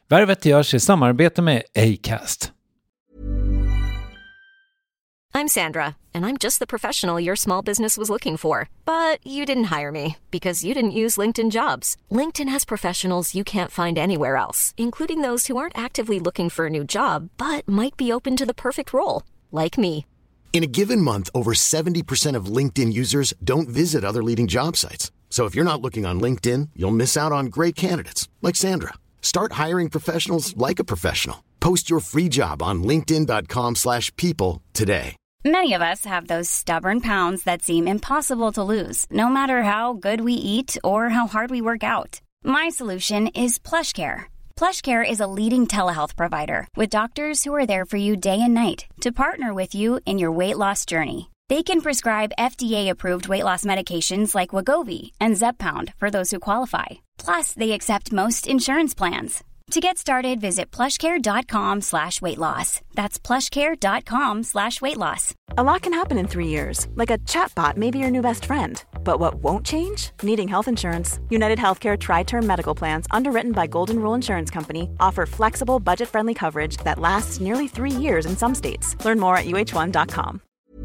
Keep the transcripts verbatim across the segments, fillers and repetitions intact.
Värvet görs i samarbete med Acast. I'm Sandra, and I'm just the professional your small business was looking for. But you didn't hire me because you didn't use LinkedIn Jobs. LinkedIn has professionals you can't find anywhere else, including those who aren't actively looking for a new job, but might be open to the perfect role, like me. In a given month, over seventy percent of LinkedIn users don't visit other leading job sites. So if you're not looking on LinkedIn, you'll miss out on great candidates like Sandra. Start hiring professionals like a professional. Post your free job on linkedin dot com slash people today. Many of us have those stubborn pounds that seem impossible to lose, no matter how good we eat or how hard we work out. My solution is PlushCare. PlushCare is a leading telehealth provider with doctors who are there for you day and night to partner with you in your weight loss journey. They can prescribe F D A-approved weight loss medications like Wegovy and Zepbound for those who qualify. Plus, they accept most insurance plans. To get started, visit plushcare.com slash weight loss. That's plushcare.com slash weight loss. A lot can happen in three years, like a chatbot may be your new best friend. But what won't change? Needing health insurance. United Healthcare Tri-Term Medical Plans, underwritten by Golden Rule Insurance Company, offer flexible, budget-friendly coverage that lasts nearly three years in some states. Learn more at u h one dot com.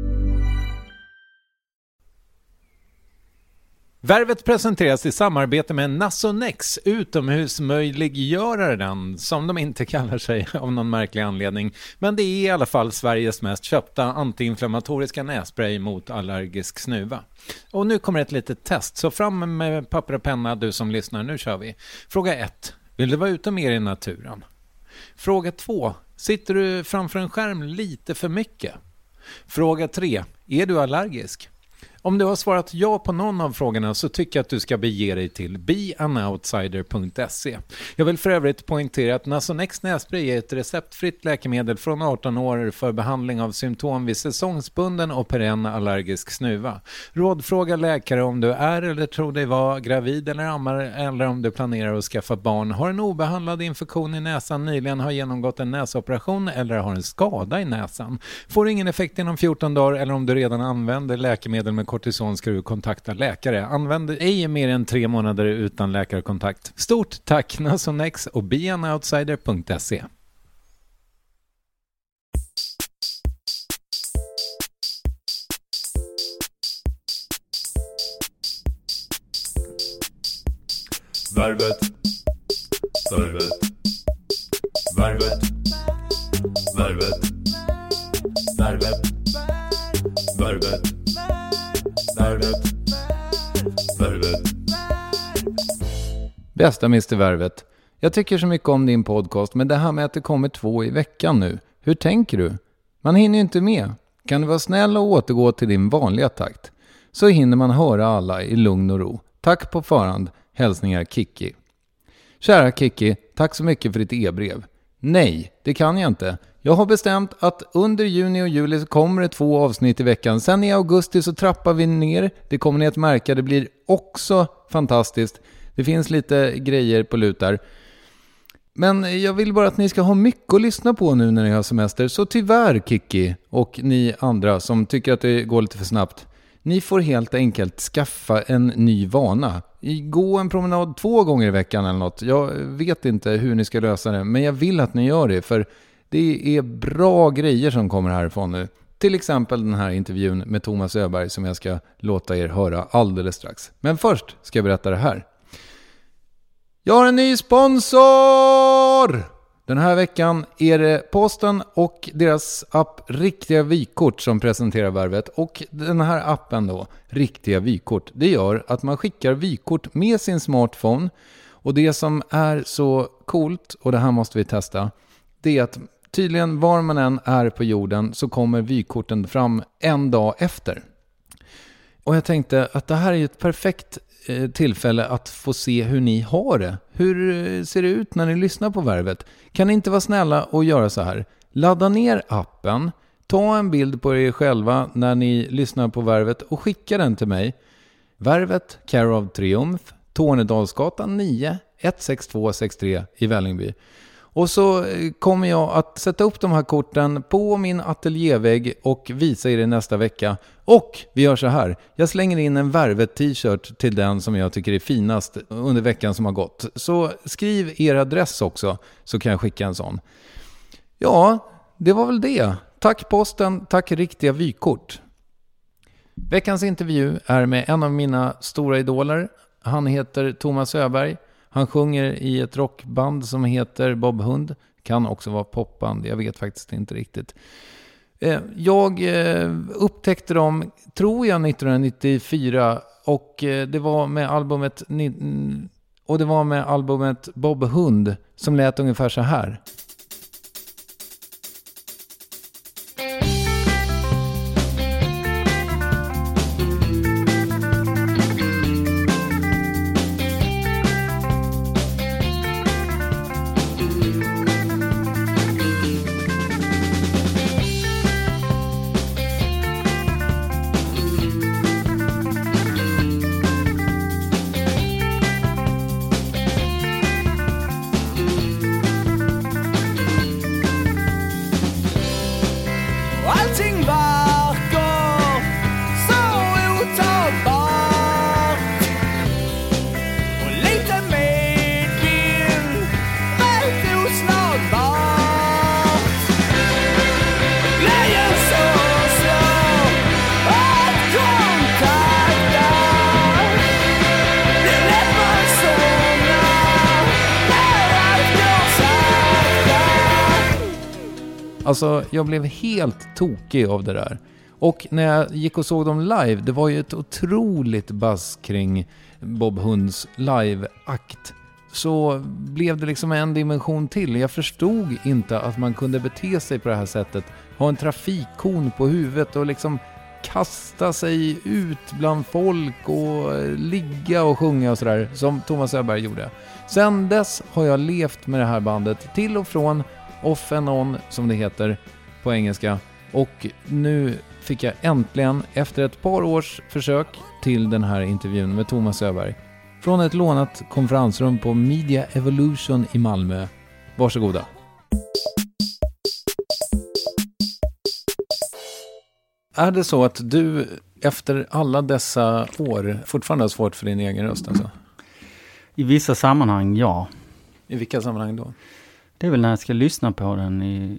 Värvet presenteras i samarbete med Nasonex, utomhusmöjliggöraren, som de inte kallar sig av någon märklig anledning. Men det är i alla fall Sveriges mest köpta antiinflammatoriska nässpray mot allergisk snuva. Och nu kommer ett litet test, så fram med papper och penna du som lyssnar, nu kör vi. Fråga ett. Vill du vara ute mer i naturen? Fråga två. Sitter du framför en skärm lite för mycket? Fråga tre. Är du allergisk? Om du har svarat ja på någon av frågorna så tycker jag att du ska bege dig till be an outsider punkt se. Jag vill för övrigt poängtera att Nasonex nässpray är ett receptfritt läkemedel från arton år för behandling av symptom vid säsongsbunden och perenn allergisk snuva. Rådfråga läkare om du är eller tror dig vara gravid eller ammar, eller om du planerar att skaffa barn, har en obehandlad infektion i näsan, nyligen har genomgått en näsoperation eller har en skada i näsan. Får ingen effekt inom fjorton dagar eller om du redan använder läkemedel med kortison ska du kontakta läkare. Använd ej mer än tre månader utan läkarkontakt. Stort tack Nasonex och be an outsider punkt se. Värvet. Värvet. Värvet. Värvet. Värvet. Värvet. Värvet. Värvet. Bästa mister Värvet. Jag tycker så mycket om din podcast, men det här med att det kommer två i veckan nu. Hur tänker du? Man hinner ju inte med. Kan du vara snäll och återgå till din vanliga takt? Så hinner man höra alla i lugn och ro. Tack på förhand. Hälsningar Kiki. Kära Kiki, tack så mycket för ditt e-brev. Nej, det kan jag inte. Jag har bestämt att under juni och juli så kommer det två avsnitt i veckan. Sen i augusti så trappar vi ner. Det kommer ni att märka. Det blir också fantastiskt. Det finns lite grejer på lutar. Men jag vill bara att ni ska ha mycket att lyssna på nu när ni har semester. Så tyvärr Kiki och ni andra som tycker att det går lite för snabbt. Ni får helt enkelt skaffa en ny vana. Gå en promenad två gånger i veckan eller något. Jag vet inte hur ni ska lösa det. Men jag vill att ni gör det. För det är bra grejer som kommer härifrån nu. Till exempel den här intervjun med Thomas Öberg som jag ska låta er höra alldeles strax. Men först ska jag berätta det här. Jag har en ny sponsor! Den här veckan är det Posten och deras app Riktiga Vykort som presenterar Värvet. Och den här appen då, Riktiga Vykort, det gör att man skickar vykort med sin smartphone. Och det som är så coolt, och det här måste vi testa, det är att tydligen var man än är på jorden så kommer vykorten fram en dag efter. Och jag tänkte att det här är ett perfekt tillfälle att få se hur ni har det. Hur ser det ut när ni lyssnar på Värvet? Kan ni inte vara snälla och göra så här? Ladda ner appen, ta en bild på er själva när ni lyssnar på Värvet och skicka den till mig. Värvet, Care of Triumph, Tornedalsgatan nio, ett sex två sex tre i Vällingby. Och så kommer jag att sätta upp de här korten på min ateljévägg och visa er det nästa vecka. Och vi gör så här. Jag slänger in en Värvet-t-shirt till den som jag tycker är finast under veckan som har gått. Så skriv er adress också så kan jag skicka en sån. Ja, det var väl det. Tack posten, tack riktiga vykort. Veckans intervju är med en av mina stora idoler. Han heter Thomas Öberg. Han sjunger i ett rockband som heter Bob Hund. Kan också vara popband, jag vet faktiskt inte riktigt. Jag upptäckte dem, tror jag, nittonhundranittiofyra och det var med albumet och det var med albumet Bob Hund som lät ungefär så här. Alltså, jag blev helt tokig av det där. Och när jag gick och såg dem live, det var ju ett otroligt buzz kring Bob Hunds live-akt. Så blev det liksom en dimension till. Jag förstod inte att man kunde bete sig på det här sättet. Ha en trafikkon på huvudet och liksom kasta sig ut bland folk och ligga och sjunga och sådär, som Thomas Öberg gjorde. Sen dess har jag levt med det här bandet till och från, off and on som det heter på engelska. Och nu fick jag äntligen efter ett par års försök till den här intervjun med Thomas Öberg från ett lånat konferensrum på Media Evolution i Malmö. Varsågoda. Är det så att du efter alla dessa år fortfarande har svårt för din egen röst alltså? I vissa sammanhang, ja. I vilka sammanhang då? Det är väl när jag ska lyssna på den i...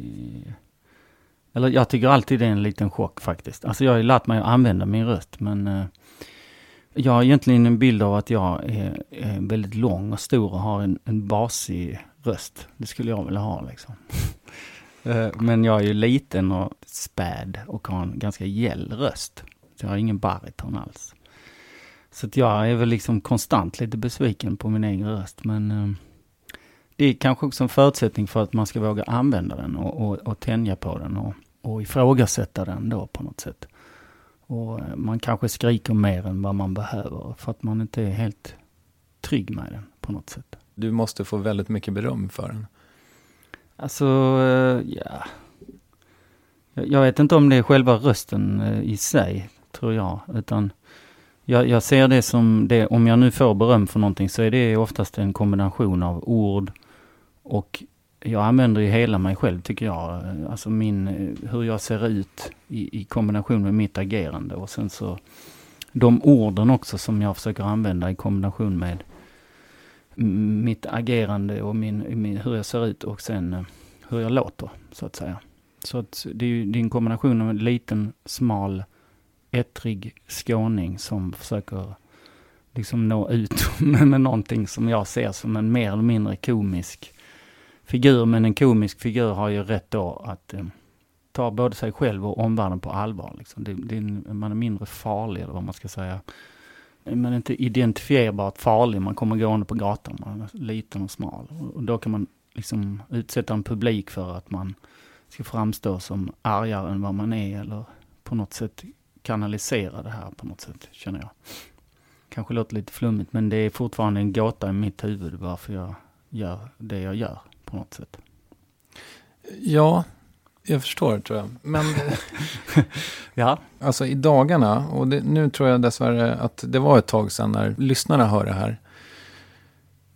Eller jag tycker alltid det är en liten chock faktiskt. Alltså jag har ju lärt mig att använda min röst, men eh, jag har egentligen en bild av att jag är, är väldigt lång och stor och har en, en basig röst. Det skulle jag vilja ha liksom. eh, men jag är ju liten och späd och har en ganska gäll röst. Så jag har ingen bariton alls. Så att jag är väl liksom konstant lite besviken på min egen röst, men... Eh, det är kanske också en förutsättning för att man ska våga använda den och, och, och tänja på den och, och ifrågasätta den då på något sätt. Och man kanske skriker mer än vad man behöver för att man inte är helt trygg med den på något sätt. Du måste få väldigt mycket beröm för den. Alltså, ja. Jag vet inte om det är själva rösten i sig, tror jag. Utan jag, jag ser det som, det, om jag nu får beröm för någonting så är det oftast en kombination av ord. Och jag använder ju hela mig själv tycker jag. Alltså min, hur jag ser ut i, i kombination med mitt agerande. Och sen så de orden också som jag försöker använda i kombination med mitt agerande och min, min, hur jag ser ut och sen hur jag låter så att säga. Så att det är ju det är en kombination av en liten, smal, ettrig skåning som försöker liksom nå ut med, med någonting som jag ser som en mer eller mindre komisk figur. Men en komisk figur har ju rätt då att eh, ta både sig själv och omvärlden på allvar. Liksom. Det, det är, man är mindre farlig eller vad man ska säga. Man är inte identifierbart farlig. Man kommer gående på gatan. Man är liten och smal. Och då kan man liksom utsätta en publik för att man ska framstå som argare än vad man är. Eller på något sätt kanalisera det här på något sätt, känner jag. Kanske låter lite flummigt, men det är fortfarande en gåta i mitt huvud varför jag gör det jag gör på något sätt. Ja, jag förstår tror jag. Men ja. Alltså i dagarna, och det, nu tror jag dessvärre att det var ett tag sedan när lyssnarna hör det här.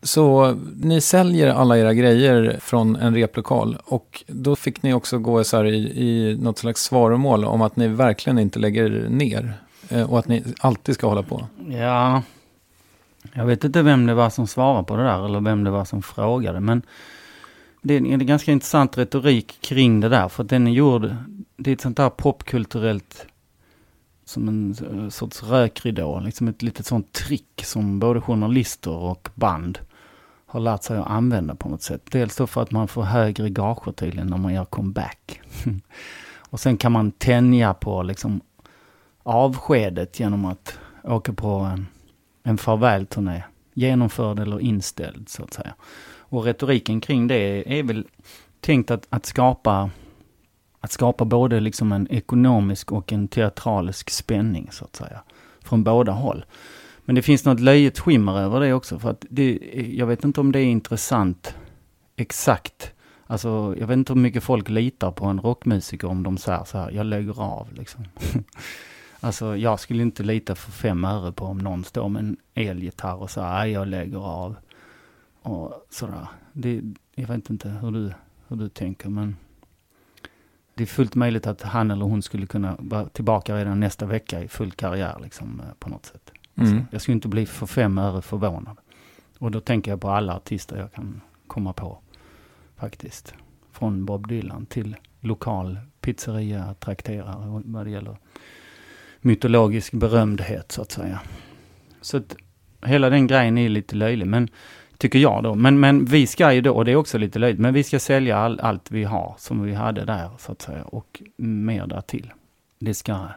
Så ni säljer alla era grejer från en replokal och då fick ni också gå så här i, i något slags svaromål om att ni verkligen inte lägger ner eh, och att ni alltid ska hålla på. Ja, jag vet inte vem det var som svarade på det där eller vem det var som frågade, men det är en ganska intressant retorik kring det där, för att den är gjord, det är ett sånt där popkulturellt som en sorts rökridå, liksom ett litet sånt trick som både journalister och band har lärt sig att använda på något sätt. Dels då för att man får högre gager tydligen när man gör comeback. Och sen kan man tänja på liksom avskedet genom att åka på en, en farvälturné, genomförd eller inställd så att säga. Och retoriken kring det är väl tänkt att, att skapa att skapa både liksom en ekonomisk och en teatralisk spänning så att säga, från båda håll. Men det finns något löjligt skimmer över det också, för att det, jag vet inte om det är intressant exakt. Alltså jag vet inte hur mycket folk litar på en rockmusiker om de säger så här, jag lägger av liksom. Alltså jag skulle inte lita för fem öre på om någon står med en elgitarr och säger, nej jag lägger av. Och sådär. Det, jag vet inte hur du, hur du tänker, men det är fullt möjligt att han eller hon skulle kunna vara tillbaka redan nästa vecka i full karriär liksom, på något sätt. Mm. Alltså, jag skulle inte bli för fem öre förvånad. Och då tänker jag på alla artister jag kan komma på faktiskt. Från Bob Dylan till lokal pizzeria, trakterare vad det gäller mytologisk berömdhet så att säga. Så att hela den grejen är lite löjlig, men tycker jag då. Men, men vi ska ju då, och det är också lite löjligt, men vi ska sälja all, allt vi har som vi hade där så att säga och mer där till. Det ska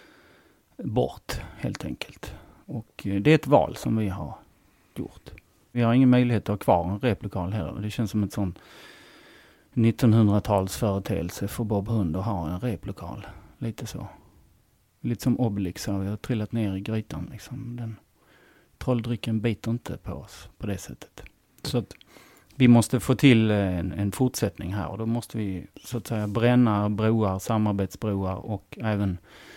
bort helt enkelt. Och det är ett val som vi har gjort. Vi har ingen möjlighet att ha kvar en replokal heller. Det känns som ett sånt nittonhundratals företeelse för Bob Hund att ha en replokal. Lite så. Lite som Obelix har vi har trillat ner i grytan liksom. Den trolldrycken biter inte på oss på det sättet. Så att vi måste få till en, en fortsättning här och då måste vi så att säga bränna broar, samarbetsbroar och även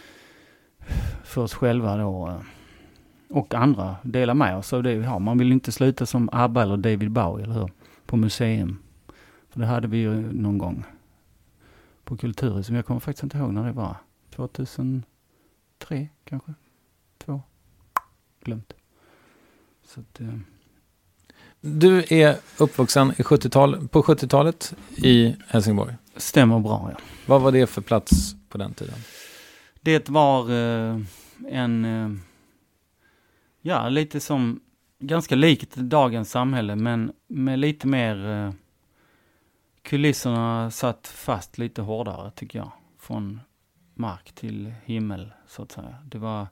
för oss själva då och andra dela med oss av det vi har. Man vill inte sluta som ABBA eller David Bowie, eller hur? På museum. För det hade vi ju någon gång på Kulturhuset. Jag kommer faktiskt inte ihåg när det var. tjugohundratre kanske? Två? Glömt. Så att, eh. Du är uppvuxen i sjuttiotal, på sjuttiotalet i Helsingborg. Stämmer bra, ja. Vad var det för plats på den tiden? Det var eh, en... Eh, ja, lite som... Ganska likt dagens samhälle, men med lite mer... Eh, kulisserna satt fast lite hårdare, tycker jag. Från mark till himmel, så att säga. Det var...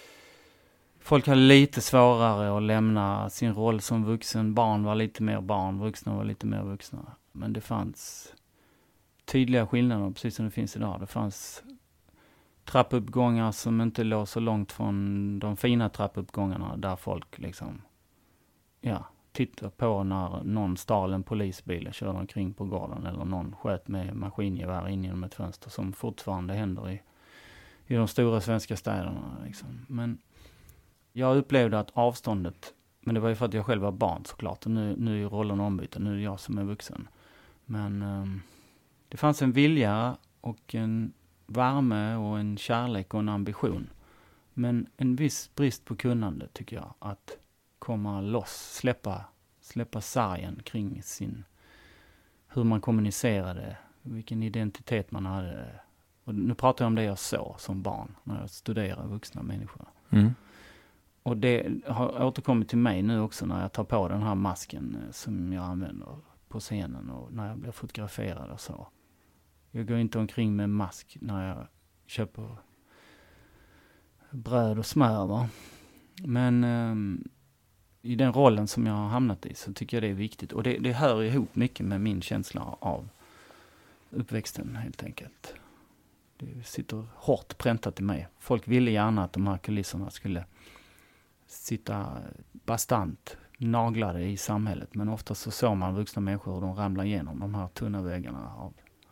Folk hade lite svårare att lämna sin roll som vuxen. Barn var lite mer barn, vuxna var lite mer vuxna. Men det fanns tydliga skillnader, precis som det finns idag. Det fanns trappuppgångar som inte låg så långt från de fina trappuppgångarna där folk liksom, ja, tittar på när någon stal en polisbil och körde omkring på gården eller någon sköt med maskingevär in genom ett fönster som fortfarande händer i, i de stora svenska städerna. Liksom. Men jag upplevde att avståndet, men det var ju för att jag själv var barn såklart, och nu, nu är rollen ombytta, nu är jag som är vuxen. Men um, det fanns en vilja och en värme och en kärlek och en ambition. Men en viss brist på kunnande tycker jag, att komma loss, släppa, släppa sargen kring sin, hur man kommunicerade, vilken identitet man hade. Och nu pratar jag om det jag såg som barn när jag studerar vuxna människor. Mm. Och det har återkommit till mig nu också när jag tar på den här masken som jag använder på scenen och när jag blir fotograferad och så. Jag går inte omkring med mask när jag köper bröd och smör, va? Men um, i den rollen som jag har hamnat i så tycker jag det är viktigt. Och det, det hör ihop mycket med min känsla av uppväxten helt enkelt. Det sitter hårt präntat i mig. Folk ville gärna att de här kulisserna skulle sitta bastant naglade i samhället. Men ofta så såg man vuxna människor och de ramlar igenom de här tunna väggarna av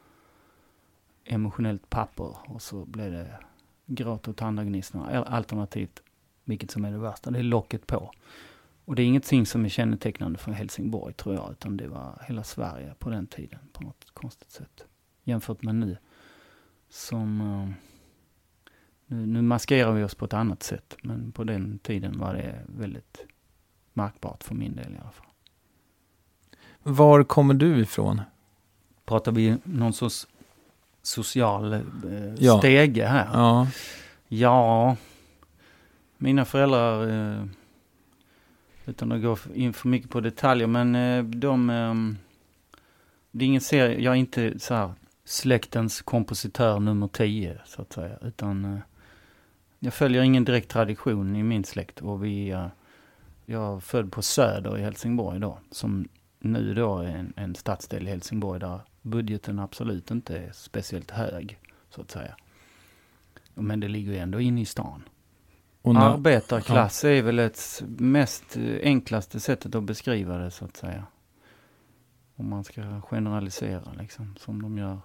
emotionellt papper. Och så blev det gråt och tandagnissna. Alternativt, vilket som är det värsta, det är locket på. Och det är ingenting som är kännetecknande för Helsingborg, tror jag, utan det var hela Sverige på den tiden på något konstigt sätt. Jämfört med nu. Som, uh, nu, nu maskerar vi oss på ett annat sätt, men på den tiden var det väldigt märkbart för min del i alla fall. Var kommer du ifrån? Pratar vi någon sorts social eh, ja. stege här? Ja. Ja, mina föräldrar, eh, utan att gå in för mycket på detaljer, men eh, de, eh, det är ingen serie, jag är inte så här släktens kompositör nummer tio så att säga, utan eh, jag följer ingen direkt tradition i min släkt, och vi, eh, jag är född på Söder i Helsingborg då, som nu då är en, en stadsdel i Helsingborg där budgeten absolut inte är speciellt hög så att säga. Men det ligger ju ändå inne i stan. Och när, arbetarklass ja. är väl ett mest enklaste sättet att beskriva det så att säga. Om man ska generalisera liksom, som de gör.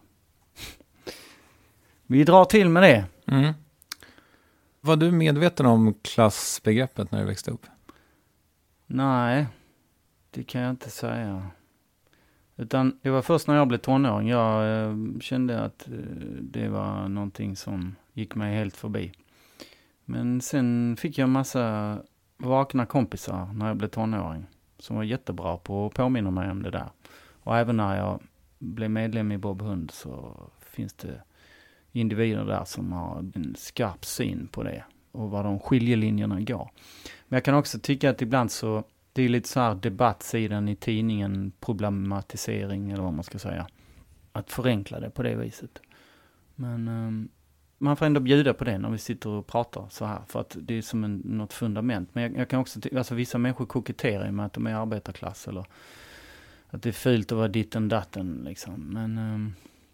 Vi drar till med det. Mm. Var du medveten om klassbegreppet när du växte upp? Nej, det kan jag inte säga. Utan det var först när jag blev tonåring. Jag eh, kände att eh, det var någonting som gick mig helt förbi. Men sen fick jag en massa vakna kompisar när jag blev tonåring. Som var jättebra på att påminna mig om det där. Och även när jag blev medlem i Bob Hund så finns det individer där som har en skarp syn på det. Och var de skiljelinjerna går. Men jag kan också tycka att ibland så det är lite så här debattsidan i tidningen, problematisering eller vad man ska säga. Att förenkla det på det viset. Men um, man får ändå bjuda på det när vi sitter och pratar så här. För att det är som en, något fundament. Men jag, jag kan också, alltså vissa människor koketterar med att de är arbetarklass. Eller att det är fult att vara ditten datten liksom. Men um,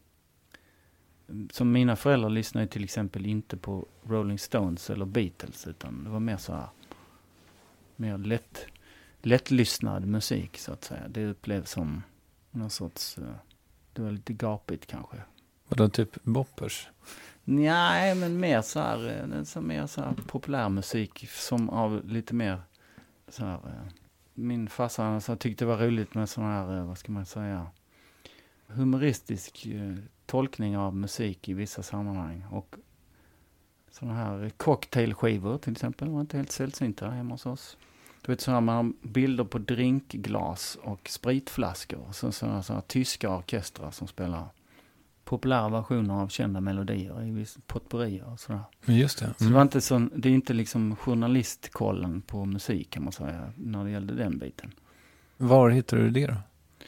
som mina föräldrar lyssnade till exempel inte på Rolling Stones eller Beatles. Utan det var mer så här, mer lätt... lättlyssnad musik så att säga. Det upplevs som någon sorts, det var lite gapigt kanske. Vadå, typ boppers? Nej, men mer så här, så mer så här populär musik som av lite mer så här, min farsa så tyckte det var roligt med sån här, vad ska man säga, humoristisk tolkning av musik i vissa sammanhang. Och såna här cocktailskivor till exempel var inte helt sällsynta hemma hos oss. Du vet så här, man har bilder på drinkglas och spritflaskor. Och så sådana så här tyska orkestrar som spelar populära versioner av kända melodier i potpourrier och sådär. Men just det. Mm. Så det var inte sån, det är inte liksom journalistkollen på musik kan man säga när det gällde den biten. Var hittade du det då?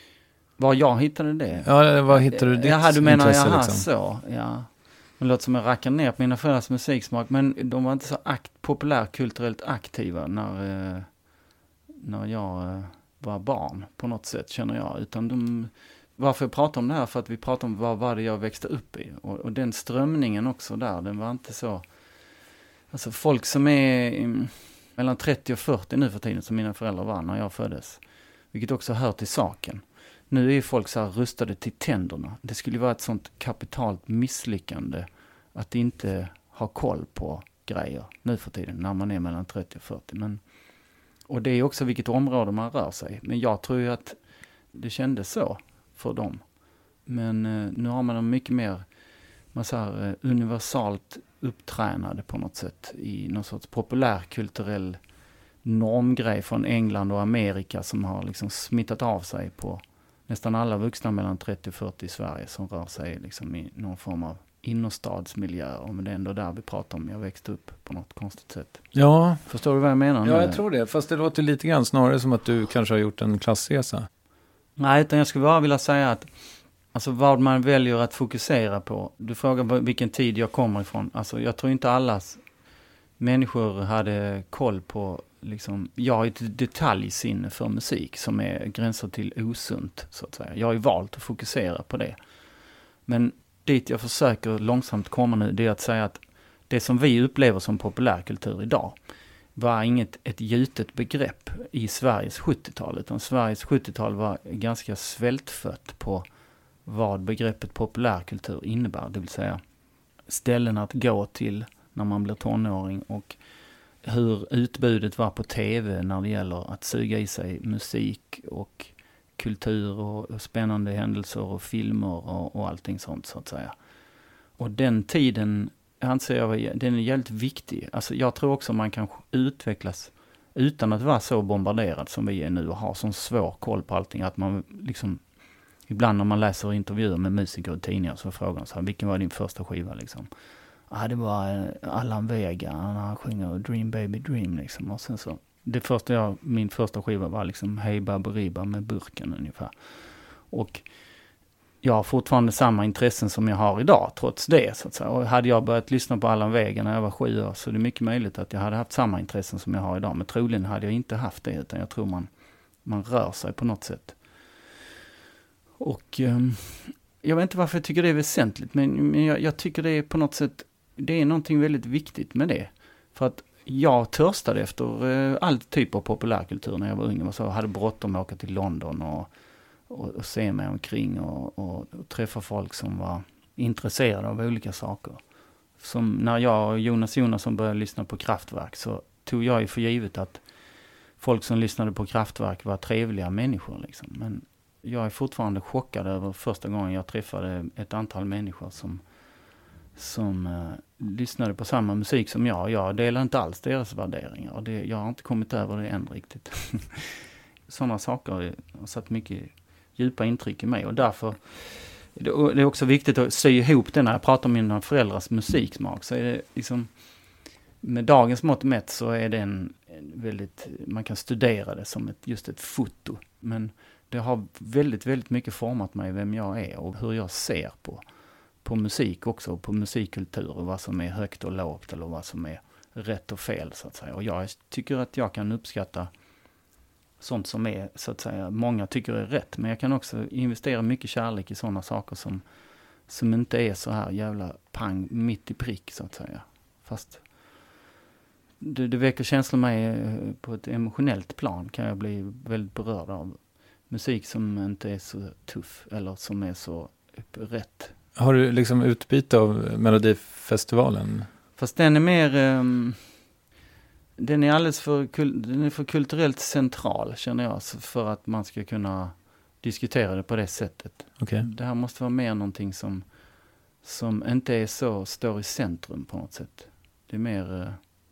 Var jag hittade det? Ja, var hittade du ditt ja, du menar intresse jaha, liksom? Så, ja. Det låter som jag rackar ner på mina föräldrars musiksmak, men de var inte så akt, populärkulturellt aktiva när... Eh, när jag var barn på något sätt känner jag, utan de, varför jag pratar om det här för att vi pratar om vad var det jag växte upp i och, och den strömningen också där, den var inte så, alltså folk som är i, mellan trettio och fyrtio nu för tiden som mina föräldrar var när jag föddes, vilket också hör till saken. Nu är folk så här rustade till tänderna. Det skulle vara ett sånt kapitalt misslyckande att inte ha koll på grejer nu för tiden när man är mellan trettio och fyrtio, men och det är också vilket område man rör sig. Men jag tror ju att det kändes så för dem. Men eh, nu har man en mycket mer man säger, eh, universalt upptränade på något sätt i någon sorts populärkulturell normgrej från England och Amerika som har liksom smittat av sig på nästan alla vuxna mellan trettio och fyrtio i Sverige som rör sig liksom i någon form av innerstadsmiljö, men det är ändå där vi pratar om. Jag växte upp på något konstigt sätt. Ja. Förstår du vad jag menar? Ja, jag tror det. Fast det låter lite grann snarare som att du kanske har gjort en klassresa. Nej, utan jag skulle bara vilja säga att alltså vad man väljer att fokusera på. Du frågar vilken tid jag kommer ifrån. Alltså jag tror inte alla människor hade koll på liksom, jag har ett detaljsinne för musik som är gränsar till osunt så att säga. Jag har ju valt att fokusera på det. Men dit jag försöker långsamt komma nu, det är att säga att det som vi upplever som populärkultur idag var inget ett gjutet begrepp i Sveriges sjuttiotal, utan Sveriges sjuttiotal var ganska svältfött på vad begreppet populärkultur innebär, det vill säga ställen att gå till när man blir tonåring och hur utbudet var på tv när det gäller att suga i sig musik och kultur och, och spännande händelser och filmer och, och allting sånt så att säga. Och den tiden anser jag den är jävligt viktig. Alltså jag tror också man kan utvecklas utan att vara så bombarderad som vi är nu och ha sån svår koll på allting att man liksom ibland när man läser intervjuer med musiker och tidningar så frågar de så här, vilken var din första skiva liksom? Ja, det var Allan Vega, han sjunger Dream Baby Dream liksom. Och sen så, det första jag, min första skiva var liksom Hey Baberiba med Burken ungefär. Och jag har fortfarande samma intressen som jag har idag, trots det så att säga. Och hade jag börjat lyssna på Allan Vega när jag var sju år så är det mycket möjligt att jag hade haft samma intressen som jag har idag. Men troligen hade jag inte haft det, utan jag tror man, man rör sig på något sätt. Och um, jag vet inte varför jag tycker det är väsentligt, men, men jag, jag tycker det är på något sätt, det är någonting väldigt viktigt med det. För att jag törstade efter uh, all typ av populärkultur när jag var ung. Och så hade bråttom att åka till London och, och, och se mig omkring och, och, och träffa folk som var intresserade av olika saker. Som när jag och Jonas Jonasson började lyssna på Kraftwerk så tog jag ju för givet att folk som lyssnade på Kraftwerk var trevliga människor liksom. Men jag är fortfarande chockad över första gången jag träffade ett antal människor som, som uh, lyssnade på samma musik som jag. Jag delar inte alls deras värderingar och det, jag har inte kommit över det än riktigt. Sådana saker har satt mycket djupa intryck i mig och därför det är också viktigt att sy ihop det när jag pratar om mina föräldrars musiksmak. Så är det liksom, med dagens mått mätt så är det en, en väldigt, man kan studera det som ett, just ett foto. Men det har väldigt, väldigt mycket format mig vem jag är och hur jag ser på, på musik också. På musikkultur och vad som är högt och lågt eller vad som är rätt och fel så att säga. Och jag tycker att jag kan uppskatta sånt som är så att säga, många tycker är rätt. Men jag kan också investera mycket kärlek i sådana saker som, som inte är så här jävla pang mitt i prick så att säga. Fast det, det väcker känslor mig på ett emotionellt plan kan jag bli väldigt berörd av. Musik som inte är så tuff eller som är så rätt. Har du liksom utbyte av Melodifestivalen? Fast den är mer um, den är alldeles för, kul, den är för kulturellt central känner jag för att man ska kunna diskutera det på det sättet. Okay. Det här måste vara mer någonting som, som inte är så står i centrum på något sätt. Det är mer uh,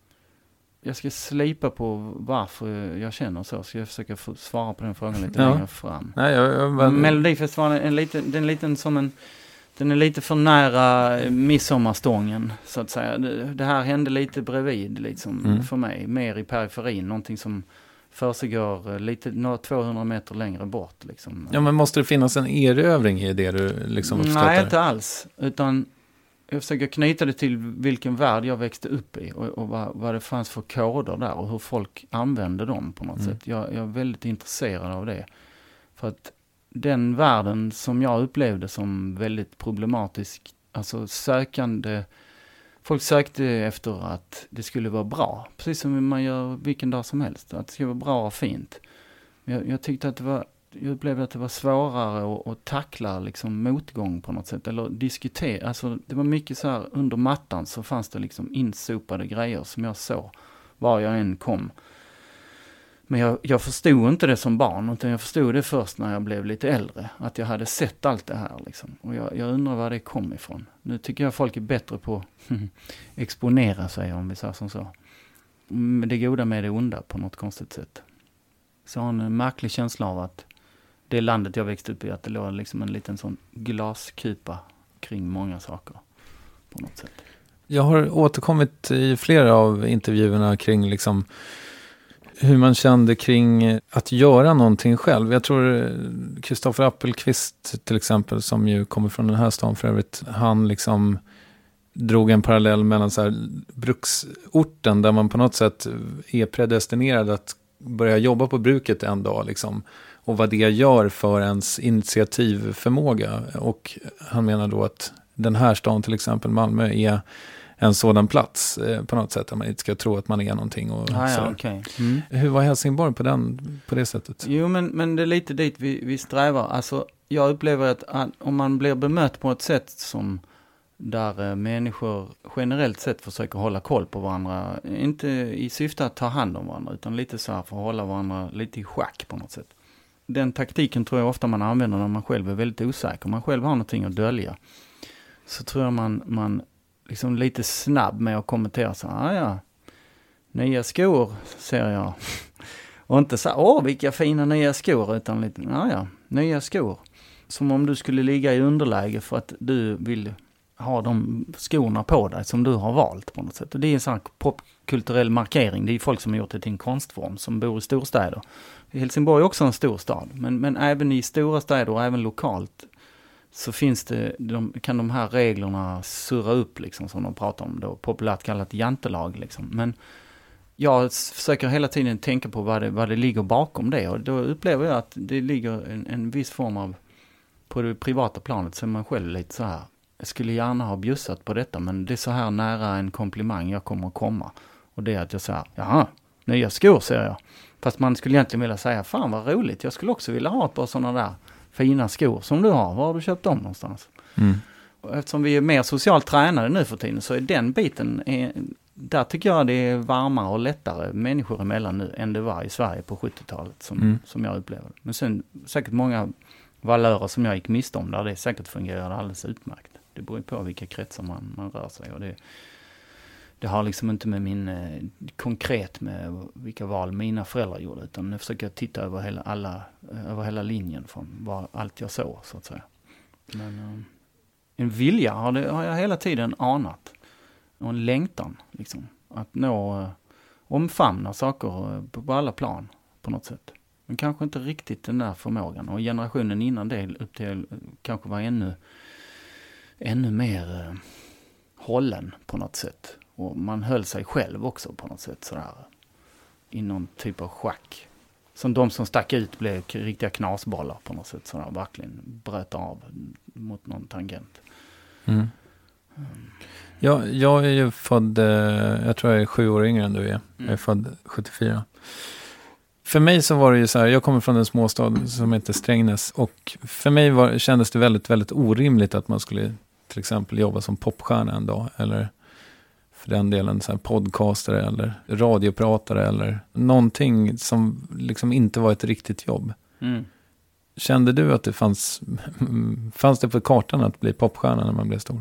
jag ska slipa på varför jag känner så. Ska jag försöka få svara på den frågan lite ja. längre fram. Nej, jag, jag, jag, Melodifestivalen är lite, den är lite som en, den är lite för nära midsommarstången så att säga. Det, det här hände lite bredvid liksom, mm. för mig. Mer i periferin. Någonting som försiggår lite, några tvåhundra meter längre bort. Liksom. Ja, men måste det finnas en erövring i det du liksom uppskattar? Nej, inte alls. Utan jag försöker knyta det till vilken värld jag växte upp i och, och vad, vad det fanns för koder där och hur folk använde dem på något mm. sätt. Jag, jag är väldigt intresserad av det. För att den världen som jag upplevde som väldigt problematisk, alltså sökande, folk sökte efter att det skulle vara bra. Precis som man gör vilken dag som helst. Att det skulle vara bra och fint. Jag, jag tyckte att det var Jag upplevde att det var svårare att, att tackla liksom motgång på något sätt. Eller diskutera. Alltså, det var mycket så här under mattan så fanns det liksom insopade grejer som jag såg var jag än kom. Men jag, jag förstod inte det som barn utan jag förstod det först när jag blev lite äldre. Att jag hade sett allt det här liksom. Och jag, jag undrar var det kom ifrån. Nu tycker jag folk är bättre på att exponera sig om vi säger som så. Men det goda med det onda på något konstigt sätt. Så jag har en märklig känsla av att det landet jag växte upp i, att det låg liksom en liten sån glaskupa kring många saker på något sätt. Jag har återkommit i flera av intervjuerna kring liksom hur man kände kring att göra någonting själv. Jag tror Kristoffer Appelqvist till exempel, som ju kommer från den här stan för övrigt, han liksom drog en parallell mellan så här bruksorten där man på något sätt är predestinerad att börja jobba på bruket en dag liksom. Och vad det gör för ens initiativförmåga. Och han menar då att den här stan, till exempel Malmö, är en sådan plats eh, på något sätt. Att man inte ska tro att man är någonting. Och ah, ja, okay. mm. Hur var Helsingborg på, den, på det sättet? Jo, men, men det är lite dit vi, vi strävar. Alltså, jag upplever att, att om man blir bemött på ett sätt som där eh, människor generellt sett försöker hålla koll på varandra. Inte i syfte att ta hand om varandra, utan lite så här för att hålla varandra lite i schack på något sätt. Den taktiken tror jag ofta man använder när man själv är väldigt osäker. Om man själv har någonting att dölja, så tror jag man, man liksom lite snabb med att kommentera så här, ah, ja, nya skor ser jag. Och inte så här, åh vilka fina nya skor, utan lite, ah, ja, nya skor. Som om du skulle ligga i underläge för att du vill ha de skorna på dig som du har valt på något sätt. Och det är en sån här popkulturell markering. Det är folk som har gjort det till en konstform som bor i storstäder. Helsingborg är också en stor stad, men, men även i stora städer och även lokalt så finns det, de, kan de här reglerna surra upp liksom, som de pratar om då, populärt kallat jantelag liksom. Men jag försöker hela tiden tänka på vad det, vad det ligger bakom det, och då upplever jag att det ligger en, en viss form av, på det privata planet så är man själv lite så här, jag skulle gärna ha bjussat på detta, men det är så här nära en komplimang jag kommer att komma. Och det är att jag säger, jaha, nya skor ser jag. Fast man skulle egentligen vilja säga, fan vad roligt, jag skulle också vilja ha ett par sådana där fina skor som du har. Var har du köpt dem någonstans? Mm. Och eftersom vi är mer socialt tränade nu för tiden så är den biten, är, där tycker jag det är varmare och lättare människor emellan nu än det var i Sverige på sjuttiotalet som, mm. som jag upplevde. Men sen säkert många valörer som jag gick miste om där det säkert fungerar alldeles utmärkt. Det beror på vilka kretsar man, man rör sig, och det, det har liksom inte med min eh, konkret med vilka val mina föräldrar gjorde, utan jag försöker titta över hela, alla, över hela linjen från vad, allt jag såg så att säga. Men eh, en vilja har, det, har jag hela tiden anat, och en längtan liksom, att nå, eh, omfamna saker eh, på, på alla plan på något sätt. Men kanske inte riktigt den där förmågan, och generationen innan det upp till kanske var ännu ännu mer eh, hållen på något sätt. Och man höll sig själv också på något sätt sådär i någon typ av schack. Som de som stack ut blev riktiga knasbollar på något sätt, sådär verkligen bröt av mot någon tangent. Mm. Mm. Ja, jag är ju född, jag tror jag är sju år yngre än du är. Mm. Jag är född sjuttiofyra. För mig så var det ju så här, jag kommer från en småstad som heter Strängnäs, och för mig var, kändes det väldigt, väldigt orimligt att man skulle till exempel jobba som popstjärna en dag, eller för den delen så här podcastare eller radiopratare eller någonting som liksom inte var ett riktigt jobb. Mm. Kände du att det fanns, fanns det på kartan att bli popstjärna när man blev stor?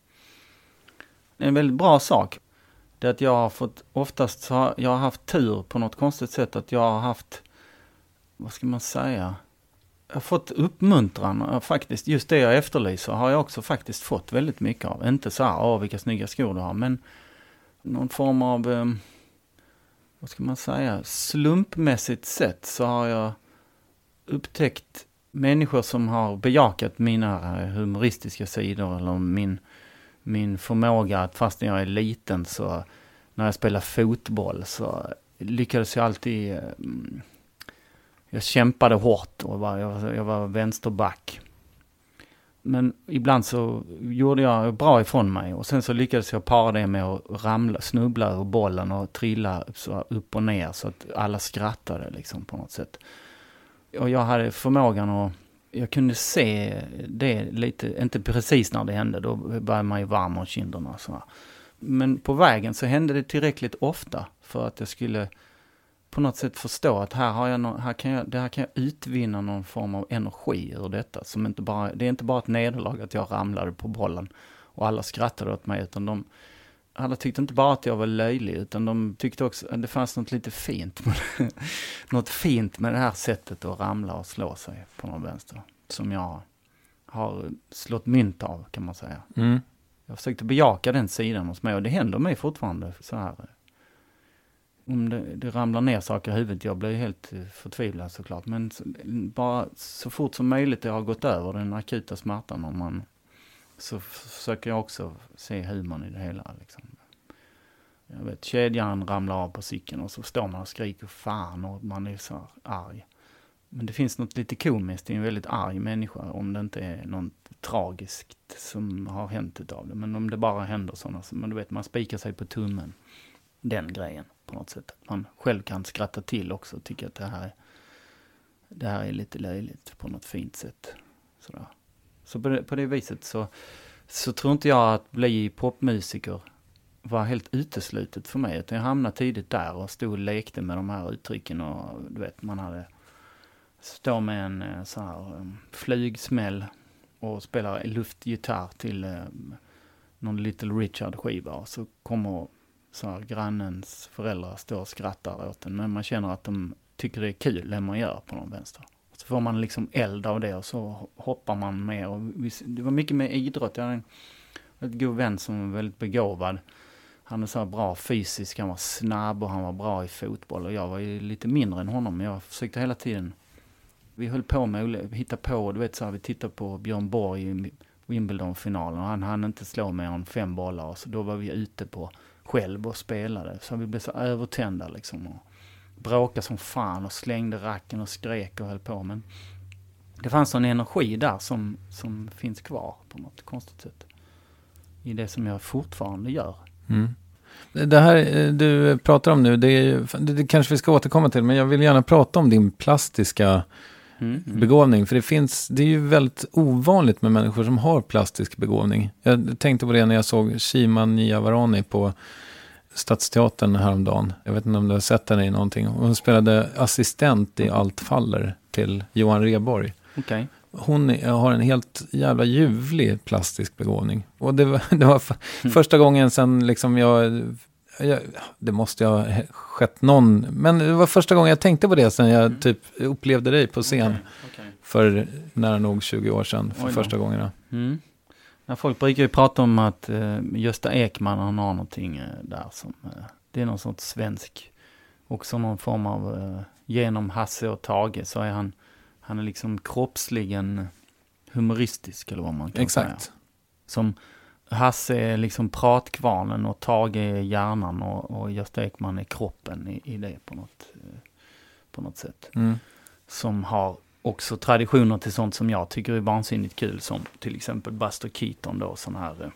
En väldigt bra sak. Det att jag har fått, oftast så har jag har haft tur på något konstigt sätt, att jag har haft, vad ska man säga, jag har fått uppmuntran, faktiskt just det jag efterlyser har jag också faktiskt fått väldigt mycket av. Inte så här, åh vilka snygga skor du har, men någon form av, eh, vad ska man säga, slumpmässigt sätt så har jag upptäckt människor som har bejakat mina humoristiska sidor, eller min min förmåga att fast när jag är liten så när jag spelar fotboll så lyckades jag alltid, jag kämpade hårt och var, jag, jag var vänsterback. Men ibland så gjorde jag bra ifrån mig, och sen så lyckades jag para det med att ramla, snubbla ur bollen och trilla så upp och ner så att alla skrattade liksom på något sätt. Och jag hade förmågan att, jag kunde se det lite, inte precis när det hände, då började man ju varm om kinderna. Så. Men på vägen så hände det tillräckligt ofta för att jag skulle på något sätt förstå att här har jag, no, här kan jag, det här kan jag utvinna någon form av energi ur detta. Som inte bara, det är inte bara ett nederlag att jag ramlade på bollen och alla skrattade åt mig, utan de alla tyckte inte bara att jag var löjlig, utan de tyckte också att det fanns något lite fint med det. Något fint med det här sättet att ramla och slå sig på någon vänster, som jag har slått mynt av, kan man säga. Mm. Jag försökte bejaka den sidan hos mig, och det händer mig fortfarande så här. Om det, det ramlar ner saker i huvudet, jag blir helt förtvivlad såklart, men så, bara så fort som möjligt jag har gått över den akuta smärtan, om man så försöker jag också se humorn i det hela. Liksom. Jag vet, kedjan ramlar av på cykeln och så står man och skriker fan, och man är så arg. Men det finns något lite komiskt i en väldigt arg människa, om det inte är något tragiskt som har hänt utav det. Men om det bara händer sådana, men du vet, man spikar sig på tummen. Den grejen på något sätt. Att man själv kan skratta till också och tycka att det här, det här är lite löjligt på något fint sätt. Sådär. Så på det, på det viset så, så tror inte jag att bli popmusiker var helt uteslutet för mig. Utan jag hamnade tidigt där och stod och lekte med de här uttrycken. Och du vet, man hade stå med en så här flygsmäll och spela luftgitarr till eh, någon Little Richard-skiva. Och så kommer så här, grannens föräldrar stå och skrattar åt den. Men man känner att de tycker det är kul det man gör på någon vänster. Så får man liksom eld av det och så hoppar man med. Och vi, det var mycket med idrott. Jag hade en, en god vän som var väldigt begåvad. Han är så här bra fysisk, han var snabb och han var bra i fotboll. Och jag var ju lite mindre än honom, men jag försökte hela tiden. Vi höll på med att hitta på, du vet så här, vi tittade på Björn Borg i Wimbledon-finalen. Och han hann inte slå mer än fem bollar. Och så då var vi ute på själv och spelade. Så vi blev så övertända liksom. Och bråkade som fan och slängde racken och skrek och höll på. Men det fanns en energi där som, som finns kvar på något konstigt sätt. I det som jag fortfarande gör. Mm. Det här du pratar om nu, det, är, det, det kanske vi ska återkomma till, men jag vill gärna prata om din plastiska mm, mm. begåvning. För det finns, det är ju väldigt ovanligt med människor som har plastisk begåvning. Jag tänkte på det när jag såg Shima Niavarani på Stadsteatern häromdagen. Jag vet inte om du har sett henne i någonting. Hon spelade assistent i Allt faller till Johan Rheborg. Okay. Hon har en helt jävla ljuvlig plastisk begåvning. Och det var, det var f- mm. första gången sen liksom jag, jag... Det måste ha skett någon... Men det var första gången jag tänkte på det sen jag mm. typ upplevde dig på scen. Okay. Okay. För nära nog tjugo år sedan. För första gångerna. Mm. Ja, folk brukar ju prata om att eh, Gösta Ekman han har någonting eh, där som... Eh, det är någon sorts svensk. Också någon form av... Eh, genom Hasse och Tage så är han... Han är liksom kroppsligen humoristisk eller vad man kan Exakt. säga. Som Hasse är liksom pratkvarnen och Tage är hjärnan och, och Gösta Ekman är kroppen i, i det på något, på något sätt. Mm. Som har också traditioner till sånt som jag tycker är vansinnigt kul, som till exempel Buster Keaton då, sån här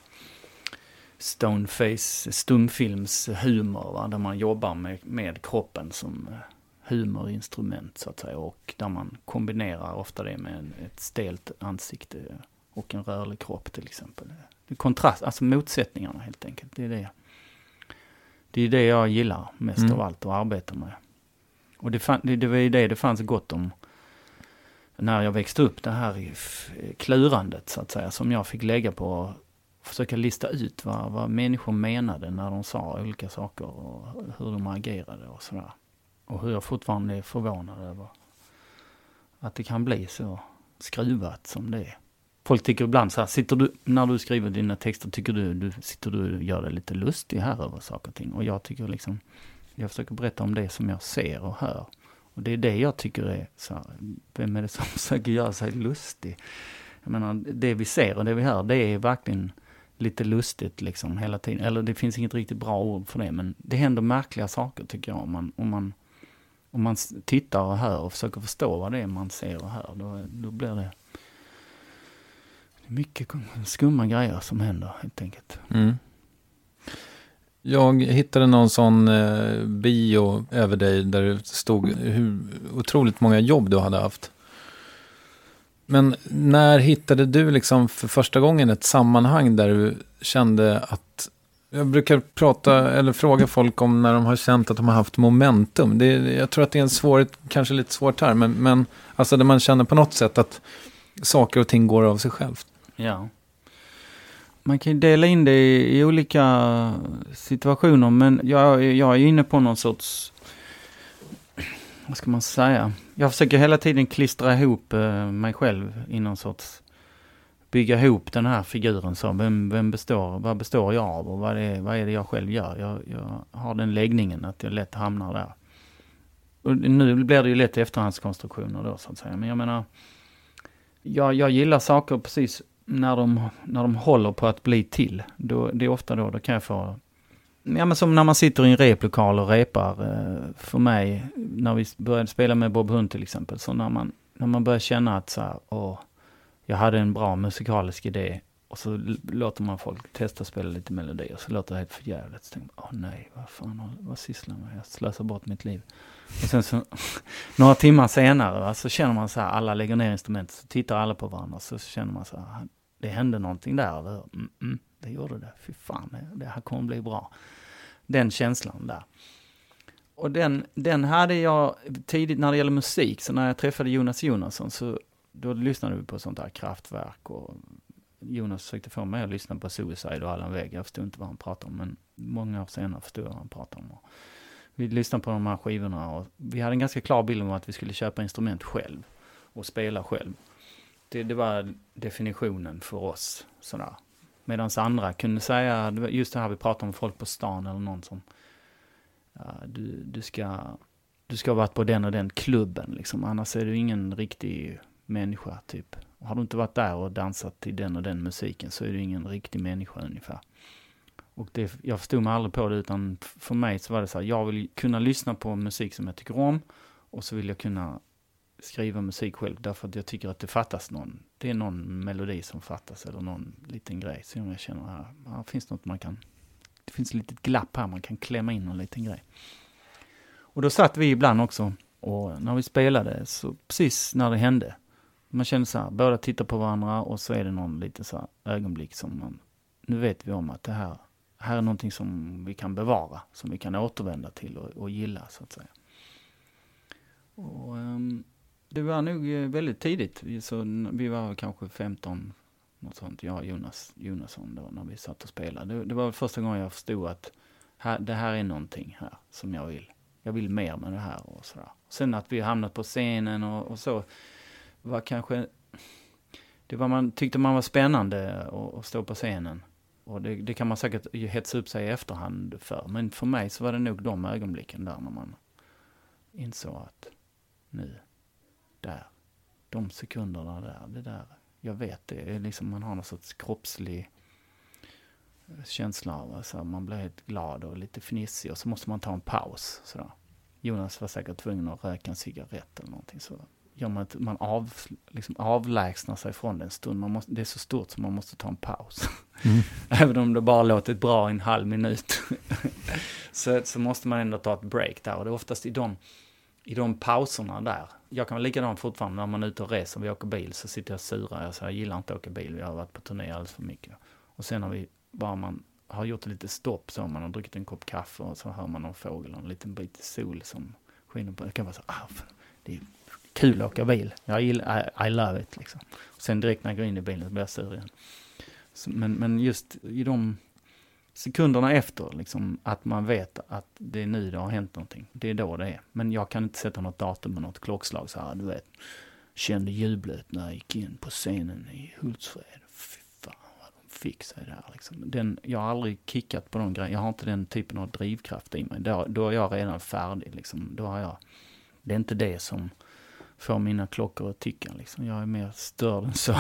stoneface stumfilmshumor, va? Där man jobbar med, med kroppen som humorinstrument så att säga, och där man kombinerar ofta det med ett stelt ansikte och en rörlig kropp till exempel. Det är kontrast, alltså motsättningarna helt enkelt. Det är det, det, är det jag gillar mest mm. av allt att arbeta med. Och det, fann, det, det var ju det det fanns gott om när jag växte upp, det här klurandet så att säga, som jag fick lägga på att försöka lista ut vad, vad människor menade när de sa olika saker och hur de agerade och sådär. Och hur jag fortfarande är förvånad över att det kan bli så skruvat som det är. Folk tycker ibland så här, sitter du, när du skriver dina texter, tycker du, du sitter du och gör det lite lustig här över saker och ting. Och jag tycker liksom, jag försöker berätta om det som jag ser och hör. Och det är det jag tycker är så här, vem är det som försöker göra sig lustig? Jag menar, det vi ser och det vi hör, det är verkligen lite lustigt liksom hela tiden. Eller det finns inget riktigt bra ord för det, men det händer märkliga saker tycker jag om man, om man Om man tittar och hör och försöker förstå vad det är man ser och hör, då, då blir det mycket skumma grejer som händer helt enkelt. Mm. Jag hittade någon sån eh, bio över dig där det stod hur otroligt många jobb du hade haft. Men när hittade du liksom för första gången ett sammanhang där du kände att... Jag brukar prata eller fråga folk om när de har känt att de har haft momentum. Det är, jag tror att det är en svår, kanske lite svårt här, men, men alltså där man känner på något sätt att saker och ting går av sig självt. Ja. Man kan dela in det i, i olika situationer, men jag, jag är inne på någon sorts, vad ska man säga? Jag försöker hela tiden klistra ihop eh, mig själv i någon sorts, bygga ihop den här figuren. Så vem, vem består, vad består jag av och vad är, vad är det jag själv gör? Jag, jag har den läggningen att jag lätt hamnar där. Och nu blir det ju lätt efterhandskonstruktioner då så att säga. Men jag menar, jag, jag gillar saker precis när de, när de håller på att bli till. Då, det är ofta då, då kan jag få... Ja, men som när man sitter i en replokal och repar, för mig, när vi började spela med Bob Hund till exempel, så när man, när man börjar känna att så här, åh, jag hade en bra musikalisk idé, och så låter man folk testa att spela lite melodi, och så låter det helt förjävligt. Så tänker man, åh nej, vad fan, vad sysslar man med? Jag slösar bort mitt liv. Och sen så, några timmar senare, så känner man så här, alla lägger ner instrument, så tittar alla på varandra, så känner man så här, det hände någonting där. Mm, mm, det gjorde det. Fy fan, det, det här kommer bli bra. Den känslan där. Och den, den hade jag tidigt när det gäller musik. Så när jag träffade Jonas Jonasson så då lyssnade vi på sånt här Kraftwerk. Och Jonas försökte få mig att lyssna på Suicide och Allan Wegg. Jag förstod inte vad han pratade om, men många år senare förstod jag vad han pratade om. Och vi lyssnade på de här skivorna och vi hade en ganska klar bild om att vi skulle köpa instrument själv och spela själv. Det, det var definitionen för oss. Sådär. Medan andra kunde säga, just det här vi pratade om folk på stan eller någon som ja, du, du ska du ska ha varit på den och den klubben liksom. Annars är du ingen riktig människa typ. Och har du inte varit där och dansat till den och den musiken så är du ingen riktig människa ungefär. Och det, jag förstod mig aldrig på det, utan för mig så var det så här, jag vill kunna lyssna på musik som jag tycker om och så vill jag kunna skriva musik själv därför att jag tycker att det fattas någon. Det är någon melodi som fattas eller någon liten grej som jag känner här, här finns något man kan, det finns ett litet glapp här man kan klämma in en liten grej. Och då satt vi ibland också och när vi spelade så precis när det hände man kände så här, båda tittar på varandra och så är det någon lite så här ögonblick som man, nu vet vi om att det här, här är någonting som vi kan bevara, som vi kan återvända till och, och gilla så att säga. Och um, det var nog väldigt tidigt, så vi var kanske femton, något sånt, jag och Jonas Jonasson då när vi satt och spelade. Det, det var första gången jag förstod att här, det här är någonting här som jag vill. Jag vill mer med det här och sådär. Sen att vi hamnat på scenen och, och så var kanske, det var man tyckte man var spännande att stå på scenen. Och det, det kan man säkert hetsa upp sig i efterhand för. Men för mig så var det nog de ögonblicken där när man insåg att nu, där, de sekunderna där, det där, jag vet det är liksom man har någon sorts kroppslig känsla av, alltså man blir helt glad och lite fnissig och så måste man ta en paus sådär. Jonas var säkert tvungen att röka en cigarett eller någonting så. Gör man att man av, liksom avlägsnar sig från den stund. Man måste, det är så stort som man måste ta en paus. Mm. Även om det bara låtit bra i en halv minut. så, så måste man ändå ta ett break där. Och det är oftast i de, i de pauserna där. Jag kan vara likadant fortfarande när man är ute och reser. Vi åker bil så sitter jag sura. Jag säger jag gillar inte att åka bil. Vi har varit på turné alldeles för mycket. Och sen har vi bara man har gjort lite stopp så man har druckit en kopp kaffe och så hör man någon fågel och en liten bit sol som skiner på. Det kan vara så, ah, det är kul att åka bil. Jag gillar, I, I love it liksom. Och sen direkt när jag går in i bilen så blir jag sur igen. Så, men, men just i de sekunderna efter liksom, att man vet att det är nu det har hänt någonting. Det är då det är. Men jag kan inte sätta något datum med något klockslag så här, du vet. Kände jublet när jag gick in på scenen i Hultsfred. Fy fan vad de fick sig där liksom. Den, jag har aldrig kickat på de grejerna. Jag har inte den typen av drivkraft i mig. Då, då är jag redan färdig liksom. Då har jag, det är inte det som får mina klockor att ticka liksom. Jag är mer störd än så.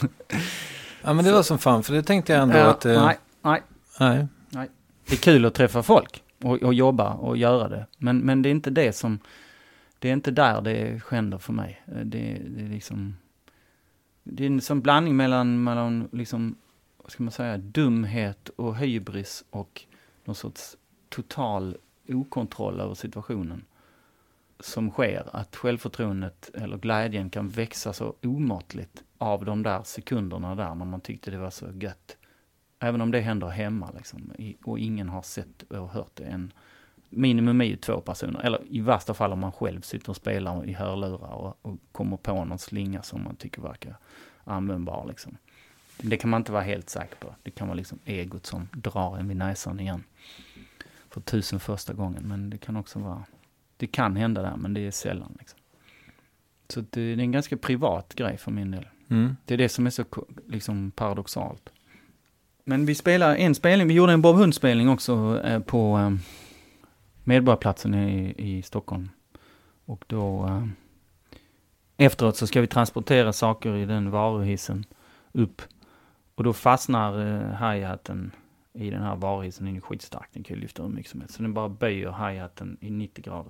Ja, men det var som fan, för det tänkte jag ändå ja, att... Eh... Nej, nej, nej. Nej. Det är kul att träffa folk och, och jobba och göra det. Men, men det är inte det som... Det är inte där det skänder för mig. Det, det är liksom... Det är en sån blandning mellan, mellan liksom, vad ska man säga, dumhet och hybris och någon sorts total okontroll över situationen som sker, att självförtroendet eller glädjen kan växa så omåttligt av de där sekunderna där när man tyckte det var så gött. Även om det händer hemma liksom, och ingen har sett och hört det än. Minimum är ju två personer, eller i värsta fall om man själv sitter och spelar i hörlurar och, och kommer på någon slinga som man tycker verkar användbar liksom. Det kan man inte vara helt säker på. Det kan vara liksom egot som drar en vid näsan igen för tusen första gången, men det kan också vara, det kan hända där, men det är sällan liksom. Så det, det är en ganska privat grej för min del. Mm. Det är det som är så liksom paradoxalt. Men vi spelar en spelning, vi gjorde en Bob Hund-spelning också eh, på eh, Medborgarplatsen i, i Stockholm. Och då eh, efteråt så ska vi transportera saker i den varuhissen upp. Och då fastnar eh, hi-haten i den här varuhissen, den är skitstark, den kan ju lyfta hur mycket som helst. Så den bara böjer hi-haten i nittio grader.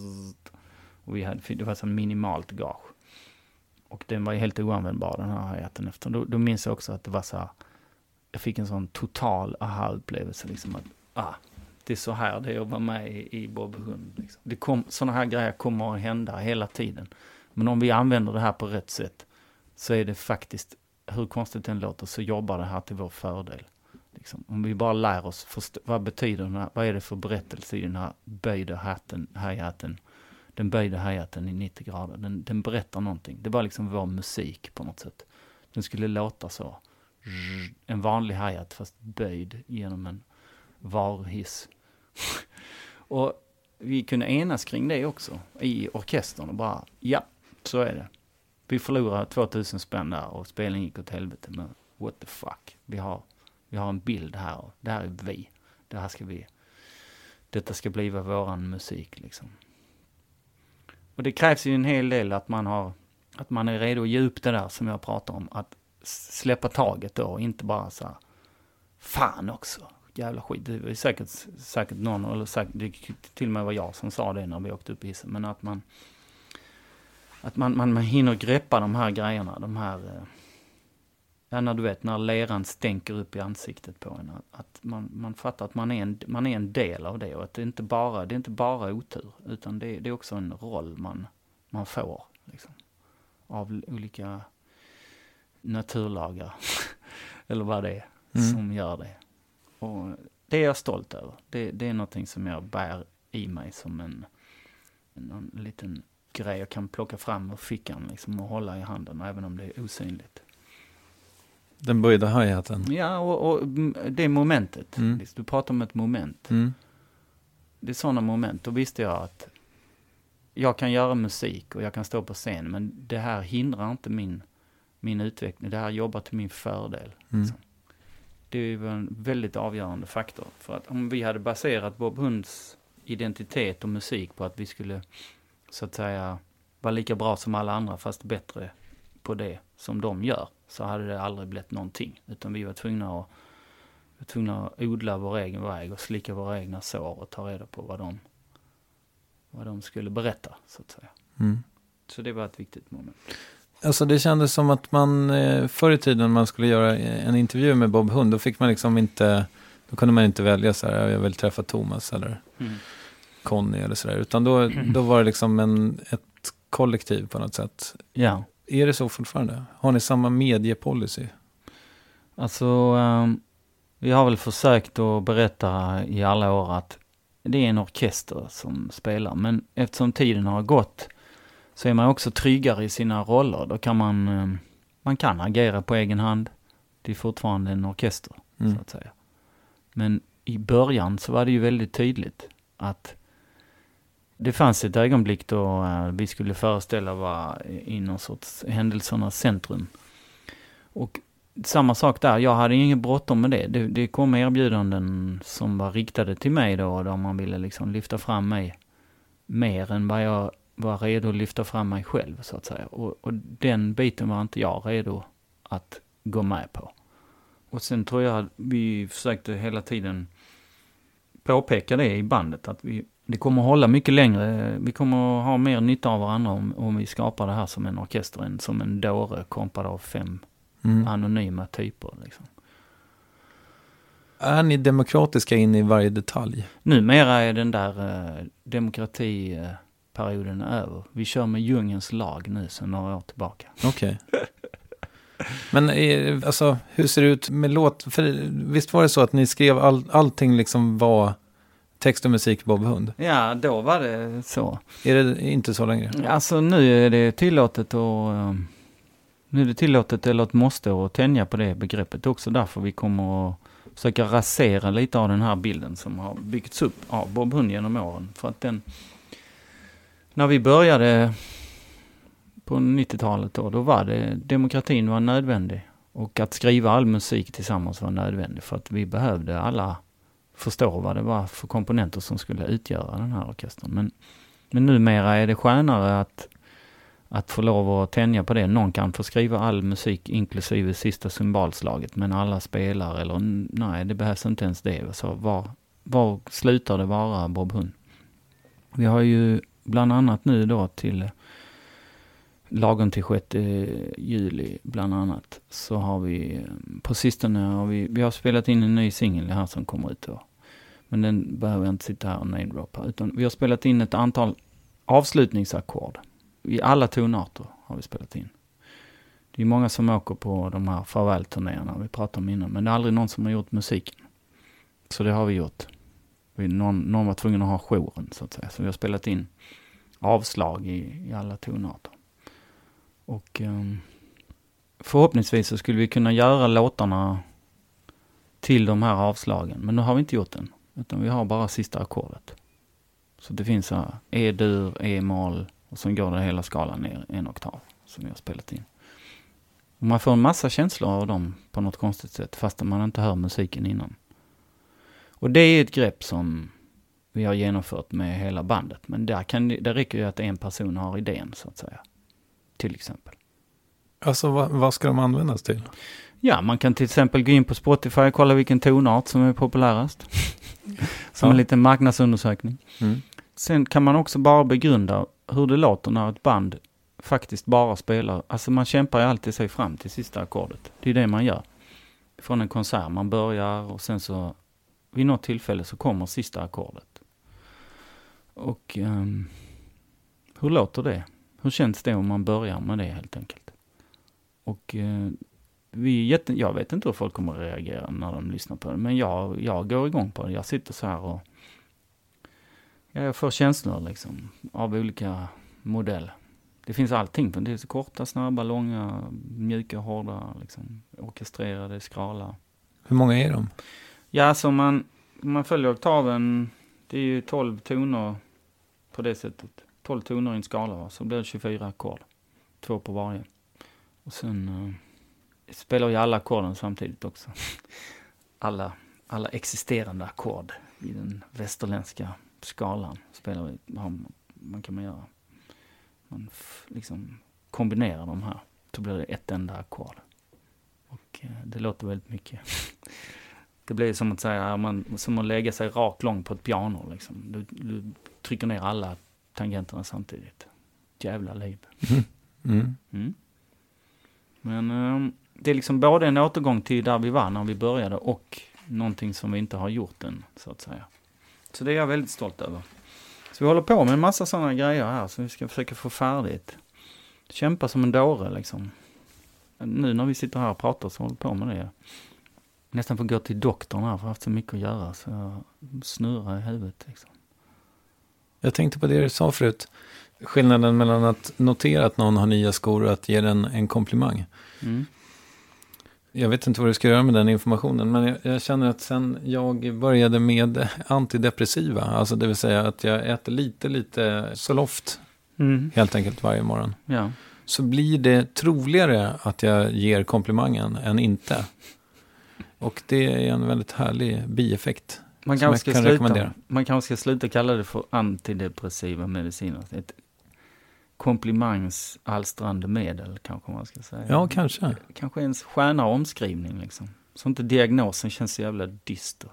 Och vi hade, det var så minimalt gage. Och den var ju helt oanvändbar, den här hi-haten efter. Då, då minns jag också att det var så här, jag fick en sån total aha-upplevelse liksom att, ah, det är så här det är att vara med i, i Bob Hund. Liksom. Det kom, såna här grejer kommer att hända hela tiden. Men om vi använder det här på rätt sätt så är det faktiskt hur konstigt den låter, så jobbar det här till vår fördel. Liksom. Om vi bara lär oss, förstå, vad betyder den här, vad är det för berättelse i den här böjda hatten, hi-haten, den böjda hi-haten i nittio grader. Den, den berättar någonting. Det var liksom vår musik på något sätt. Den skulle låta så. En vanlig hi-hat fast böjd genom en varuhiss. Och vi kunde enas kring det också i orkestern och bara, ja, så är det. Vi förlorade tvåtusen spänn där och spelningen gick åt helvete, men what the fuck. Vi har, vi har en bild här och det här är vi. Det här ska vi, detta ska bli våran musik liksom. Och det krävs ju en hel del att man har, att man är redo att ge upp det där som jag pratar om, att släppa taget då, inte bara så här, fan också, jävla skit. Det är säkert, säkert någon, eller säkert, det till och med var jag som sa det när vi åkte upp i hissen, men att man att man, man, man hinner greppa de här grejerna, de här, ja, när du vet, när leran stänker upp i ansiktet på en, att, att man, man fattar att man är, en, man är en del av det, och att det inte bara, det är inte bara otur, utan det, det är också en roll man, man får liksom, av olika naturlagar eller vad det är mm. som gör det. Och det är jag stolt över. Det, det är någonting som jag bär i mig som en, en, en liten grej jag kan plocka fram ur fickan liksom, och hålla i handen även om det är osynligt. Den böjda hi-haten. Ja, och, och det momentet. Mm. Du pratar om ett moment. Mm. Det är sådana moment. Då visste jag att jag kan göra musik och jag kan stå på scen, men det här hindrar inte min min utveckling. Det här jobbar till min fördel. Mm. Liksom. Det är ju en väldigt avgörande faktor. För att om vi hade baserat Bob Hunds identitet och musik på att vi skulle så att säga vara lika bra som alla andra fast bättre på det som de gör, så hade det aldrig blivit någonting. Utan vi var tvungna att, var tvungna att odla vår egen väg och slicka våra egna sår och ta reda på vad de, vad de skulle berätta, så att säga. Mm. Så det var ett viktigt moment. Alltså det kändes som att man förr i tiden man skulle göra en intervju med Bob Hund, då fick man liksom inte, då kunde man inte välja så här, jag vill träffa Thomas eller mm. Conny eller sådär, utan då, då var det liksom en, ett kollektiv på något sätt. Ja. Är det så fortfarande? Har ni samma mediepolicy? Alltså um, vi har väl försökt att berätta i alla år att det är en orkester som spelar, men eftersom tiden har gått så är man också tryggare i sina roller. Då kan man, man kan agera på egen hand. Det är fortfarande en orkester, mm. så att säga. Men i början så var det ju väldigt tydligt att det fanns ett ögonblick då vi skulle föreställa vara i någon sorts händelsernas centrum. Och samma sak där, jag hade ingen bråttom med det. Det, det kom erbjudanden som var riktade till mig då, där man ville liksom lyfta fram mig mer än vad jag var redo att lyfta fram mig själv, så att säga. Och, och den biten var inte jag redo att gå med på. Och sen tror jag att vi försökte hela tiden påpeka det i bandet, att vi, det kommer att hålla mycket längre. Vi kommer att ha mer nytta av varandra om, om vi skapar det här som en orkester än som en dåre kompad av fem mm. anonyma typer. Liksom. Är ni demokratiska in i varje detalj? Numera är den där eh, demokrati... Eh, perioden är över. Vi kör med djungens lag nu sedan några år tillbaka. Okej. Okay. Men alltså, hur ser det ut med låt? För visst var det så att ni skrev all, allting liksom var text och musik Bob Hund? Ja, då var det så. Är det inte så längre? Alltså nu är det tillåtet och nu är det tillåtet eller ett måste att tänja på det begreppet. Också därför vi kommer att försöka rasera lite av den här bilden som har byggts upp av Bob Hund genom åren. För att den, när vi började på nittiotalet då, då var det, demokratin var nödvändig. Och att skriva all musik tillsammans var nödvändigt för att vi behövde alla förstå vad det var för komponenter som skulle utgöra den här orkestern. Men, men numera är det skönare att, att få lov att tänja på det. Någon kan få skriva all musik inklusive sista symbolslaget, men alla spelar eller nej, det behövs inte ens det. Så var, var slutar det vara Bob Hund? Vi har ju bland annat nu då till lagom till sjätte juli bland annat så har vi på sistone har vi, vi har spelat in en ny singel här som kommer ut då. Men den behöver jag inte sitta här och namedroppa, utan vi har spelat in ett antal avslutningsackord i alla tonarter har vi spelat in. Det är många som åker på de här farvälturnéerna vi pratade om innan. Men det är aldrig någon som har gjort musiken. Så det har vi gjort. Vi, någon, någon var tvungen att ha jouren så att säga. Så vi har spelat in avslag i, i alla tonarter. Och um, förhoppningsvis så skulle vi kunna göra låtarna till de här avslagen. Men nu har vi inte gjort den. Utan vi har bara sista ackordet. Så det finns så E-dur, E-moll och sen går det hela skalan ner en oktav som vi har spelat in. Och man får en massa känslor av dem på något konstigt sätt fast man inte hör musiken innan. Och det är ett grepp som vi har genomfört med hela bandet. Men där, kan, där räcker ju att en person har idén så att säga. Till exempel. Alltså vad, vad ska de användas till? Ja, man kan till exempel gå in på Spotify och kolla vilken tonart som är populärast. Som ja. En liten marknadsundersökning. Mm. Sen kan man också bara begrunda hur det låter när ett band faktiskt bara spelar. Alltså man kämpar ju alltid sig fram till sista ackordet. Det är det man gör. Från en konsert man börjar och sen så vid något tillfälle så kommer sista ackordet. Och um, hur låter det? Hur känns det om man börjar med det helt enkelt? Och uh, vi är jätte, jag vet inte hur folk kommer att reagera när de lyssnar på det. Men jag, jag går igång på det. Jag sitter så här och jag får känslor liksom av olika modeller. Det finns allting. Det är så korta, snabba, långa, mjuka, hårda, liksom, orkestrerade, skrala. Hur många är de? Ja, så man, man följer oktaven, det är ju tolv toner på det sättet. tolv toner i en skala, va? Så blir det tjugofyra ackord. Två på varje. Och sen uh, spelar ju alla ackorden samtidigt också. alla, alla existerande ackord i den västerländska skalan spelar vi, man kan man göra. Man f- liksom kombinerar de här. Så blir det ett enda ackord. Och uh, det låter väldigt mycket. Det blir som att säga, man, som att lägga sig rakt långt på ett piano. Liksom. Du, du trycker ner alla tangenterna samtidigt. Jävla liv. Mm. Mm. Mm. Men um, det är liksom både en återgång till där vi var när vi började och någonting som vi inte har gjort än, så att säga. Så det är jag väldigt stolt över. Så vi håller på med en massa sådana grejer här som vi ska försöka få färdigt. Kämpa som en dåre liksom. Nu när vi sitter här och pratar så håller på med det. Nästan får gå till doktorn här för jag har haft så mycket att göra så jag snurrar i huvudet liksom. Jag tänkte på det du sa förut. Skillnaden mellan att notera att någon har nya skor och att ge den en komplimang. Mm. Jag vet inte vad du ska göra med den informationen, men jag, jag känner att sen jag började med antidepressiva, alltså det vill säga att jag äter lite, lite Zoloft mm. helt enkelt varje morgon. Ja. Så blir det troligare att jag ger komplimangen än inte. Och det är en väldigt härlig bieffekt. Man kanske ska, kan sluta, man kanske ska sluta kalla det för antidepressiva mediciner. Ett komplimangsalstrande medel kanske man ska säga. Ja, kanske. Kanske en stjärna omskrivning liksom. Så inte diagnosen känns så jävla dyster.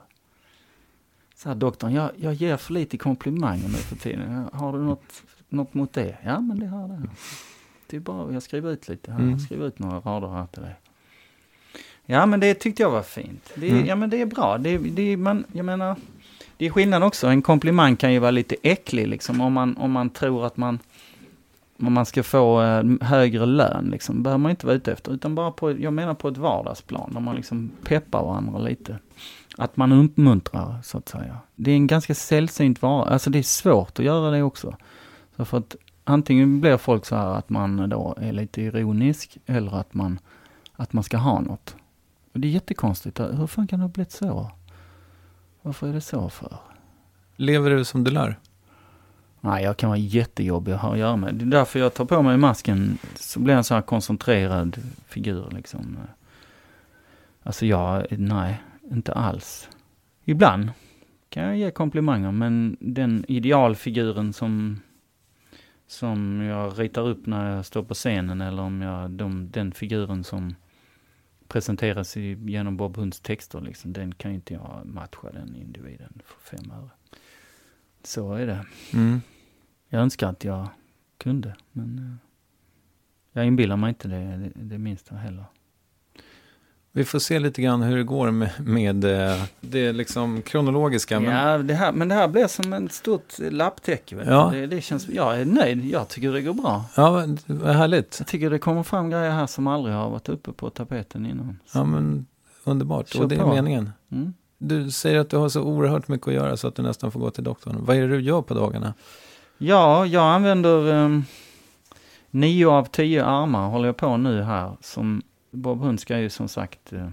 Så här, doktorn, jag, jag ger för lite komplimanger nu för tiden. Har du något, något mot det? Ja, men det har det. Det är bra, jag skriver ut lite här. Mm. Jag skriver ut några rader här till dig. Ja, men det tyckte jag var fint. Det, mm. Ja, men det är bra. Det, det, man, jag menar, det är skillnad också. En komplimang kan ju vara lite äcklig liksom, om man, om man tror att man, om man ska få eh, högre lön. Liksom, behöver man inte vara ute efter. Utan bara på, jag menar på ett vardagsplan. Där man liksom peppar varandra lite. Att man uppmuntrar, så att säga. Det är en ganska sällsynt vara. Alltså det är svårt att göra det också. Så för att antingen blir folk så här att man då är lite ironisk. Eller att man, att man ska ha något. Och det är jättekonstigt. Hur fan kan det ha blivit så? Varför är det så för? Lever du som du lär? Nej, jag kan vara jättejobbig att ha att göra med. Det är därför jag tar på mig masken. Så blir jag en så här koncentrerad figur liksom. Alltså jag, nej, inte alls. Ibland kan jag ge komplimanger. Men den idealfiguren som, som jag ritar upp när jag står på scenen. Eller om jag, de, den figuren som presenteras i, genom Bob Hunds texter liksom, den kan inte jag matcha den individen för fem öre. Så är det. Mm. Jag önskar att jag kunde, men jag inbillar mig inte det, det, det minsta heller. Vi får se lite grann hur det går med, med det liksom kronologiska. Men... Ja, det här, men det här blir som en stort lapptäcke. Vet ja. det, det känns, jag är nöjd, jag tycker det går bra. Ja, vad härligt. Jag tycker det kommer fram grejer här som aldrig har varit uppe på tapeten innan. Så. Ja, men underbart. Kör och det är på. meningen. Mm. Du säger att du har så oerhört mycket att göra så att du nästan får gå till doktorn. Vad är det du gör på dagarna? Ja, jag använder um, nio av tio armar håller jag på nu här. Som Bob Hund ska ju som sagt uh,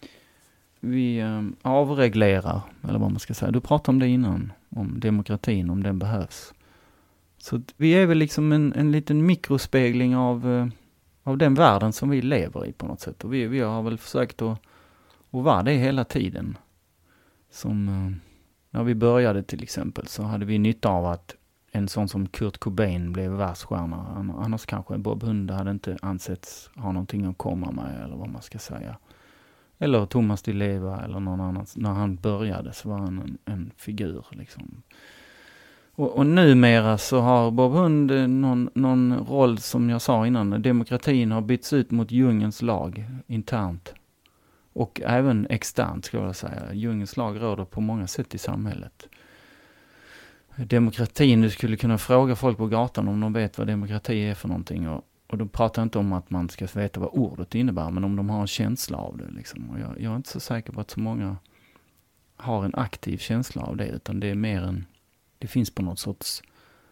vi um, avreglerar, eller vad man ska säga. Du pratade om det innan, om demokratin, om den behövs. Så vi är väl liksom en, en liten mikrospegling av, uh, av den världen som vi lever i på något sätt. Och vi, vi har väl försökt att, att vara det hela tiden. Som uh, när vi började till exempel så hade vi nytta av att en sån som Kurt Cobain blev världsstjärna. Annars kanske Bob Hund hade inte ansetts ha någonting att komma med, eller vad man ska säga. Eller Thomas Di Leva eller någon annan. När han började så var han en, en figur liksom. Och, och numera så har Bob Hund någon, någon roll, som jag sa innan. Demokratin har bytts ut mot djungelns lag internt. Och även externt ska jag säga. Djungelns lag råder på många sätt i samhället. Demokratin, du skulle kunna fråga folk på gatan om de vet vad demokrati är för någonting. Och, och de pratar inte om att man ska veta vad ordet innebär, men om de har en känsla av det. Liksom. Och jag, jag är inte så säker på att så många har en aktiv känsla av det, utan det är mer en, det finns på något sorts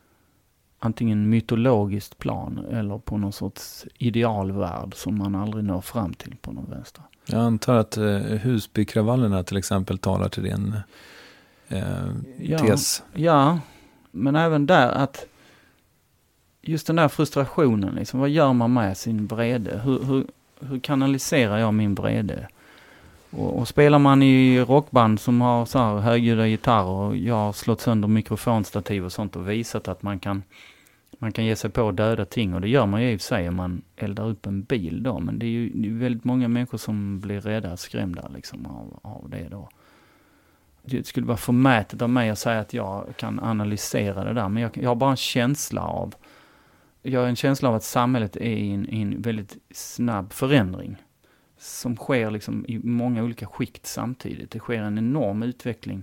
antingen mytologiskt plan eller på någon sorts idealvärld som man aldrig når fram till på någon vänster. Jag antar att eh, Husbykravallerna till exempel talar till din eh, ja, tes. Ja, men även där att just den där frustrationen, liksom, vad gör man med sin vrede? Hur, hur, hur kanaliserar jag min vrede? Och, och spelar man i rockband som har så här högljudda gitarrer, och jag har slått sönder mikrofonstativ och sånt och visat att man kan, man kan ge sig på döda ting, och det gör man ju i och för sig om man eldar upp en bil då, men det är ju det är väldigt många människor som blir rädda, skrämda liksom av, av det då. Det skulle vara förmätet av mig att säga att jag kan analysera det där, men jag, jag har bara en känsla av jag har en känsla av att samhället är i en, i en väldigt snabb förändring som sker liksom i många olika skikt samtidigt. Det sker en enorm utveckling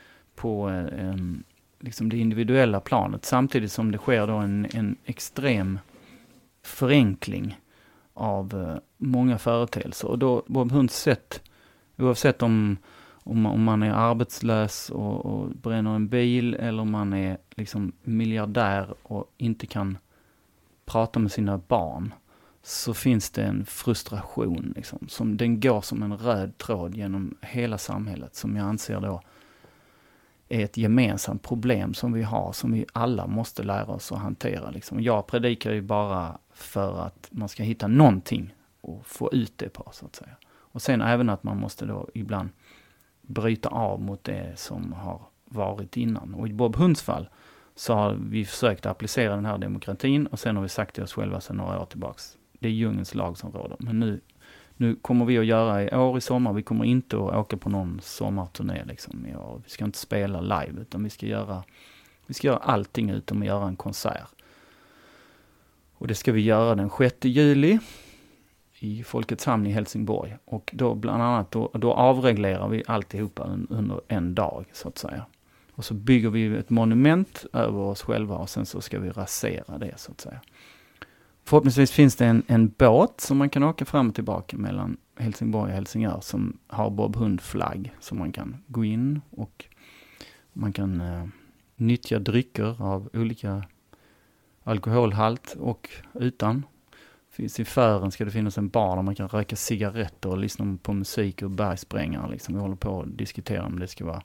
på eh, liksom det individuella planet, samtidigt som det sker då en, en extrem förenkling av eh, många företeelser. Och då Bob Hunds sätt, oavsett om, om, om man är arbetslös och, och bränner en bil, eller om man är liksom miljardär och inte kan prata med sina barn, så finns det en frustration liksom, som den går som en röd tråd genom hela samhället, som jag anser då är ett gemensamt problem som vi har, som vi alla måste lära oss att hantera. Liksom. Jag predikar ju bara för att man ska hitta någonting och få ut det på, så att säga. Och sen även att man måste då ibland bryta av mot det som har varit innan. Och i Bob Hunds fall så har vi försökt applicera den här demokratin, och sen har vi sagt till oss själva sedan några år tillbaks, det är djungelns lag som råder. Men nu, nu kommer vi att göra i år i sommar, vi kommer inte att åka på någon sommarturné liksom i år. Vi ska inte spela live, utan vi ska göra, vi ska göra allting utom att göra en konsert. Och det ska vi göra den sjätte juli i Folkets hamn i Helsingborg. Och då bland annat, då, då avreglerar vi alltihopa under en dag, så att säga. Och så bygger vi ett monument över oss själva, och sen så ska vi rasera det, så att säga. Förhoppningsvis finns det en, en båt som man kan åka fram och tillbaka mellan Helsingborg och Helsingör, som har Bob Hund-flagg, som man kan gå in, och man kan eh, nyttja drycker av olika alkoholhalt och utan. Finns i fören ska det finnas en bar där man kan röka cigaretter och lyssna på musik och bergsprängare. Liksom. Vi håller på att diskutera om det ska vara,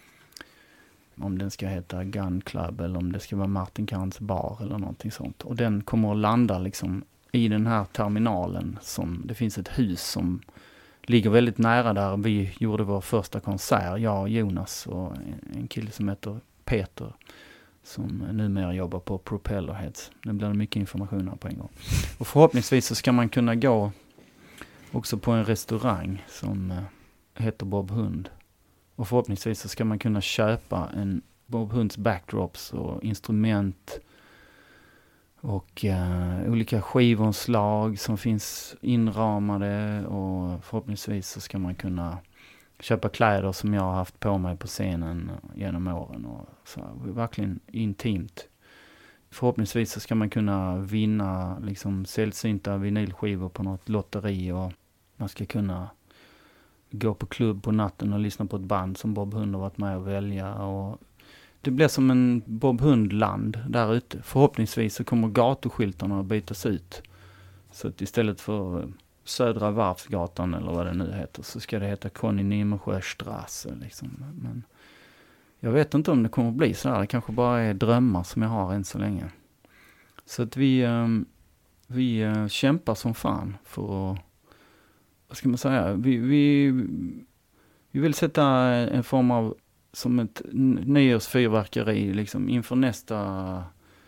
om den ska heta Gun Club eller om det ska vara Martin Karns bar eller någonting sånt. Och den kommer att landa liksom i den här terminalen, som det finns ett hus som ligger väldigt nära där vi gjorde vår första konsert, jag och Jonas och en kille som heter Peter, som numera jobbar på Propellerheads. Nu blir det mycket information här på en gång. Och förhoppningsvis så ska man kunna gå också på en restaurang som heter Bob Hund. Och förhoppningsvis så ska man kunna köpa en Bob Hunds backdrops och instrument Och uh, olika skivomslag som finns inramade, och förhoppningsvis så ska man kunna köpa kläder som jag har haft på mig på scenen genom åren. Och så, verkligen intimt. Förhoppningsvis så ska man kunna vinna liksom sällsynta vinylskivor på något lotteri, och man ska kunna gå på klubb på natten och lyssna på ett band som Bob Hund har varit med och välja. Och det blir som en Bob Hund-land där ute. Förhoppningsvis så kommer gatuskyltarna att bytas ut. Så att istället för Södra Varvsgatan eller vad det nu heter, så ska det heta Conny Nimmersjöstrasse liksom. Men jag vet inte om det kommer att bli så här. Det kanske bara är drömmar som jag har än så länge. Så att vi, um, vi uh, kämpar som fan för att, vad ska man säga, vi, vi, vi vill sätta en form av, som ett nyårsfyrverkeri liksom inför nästa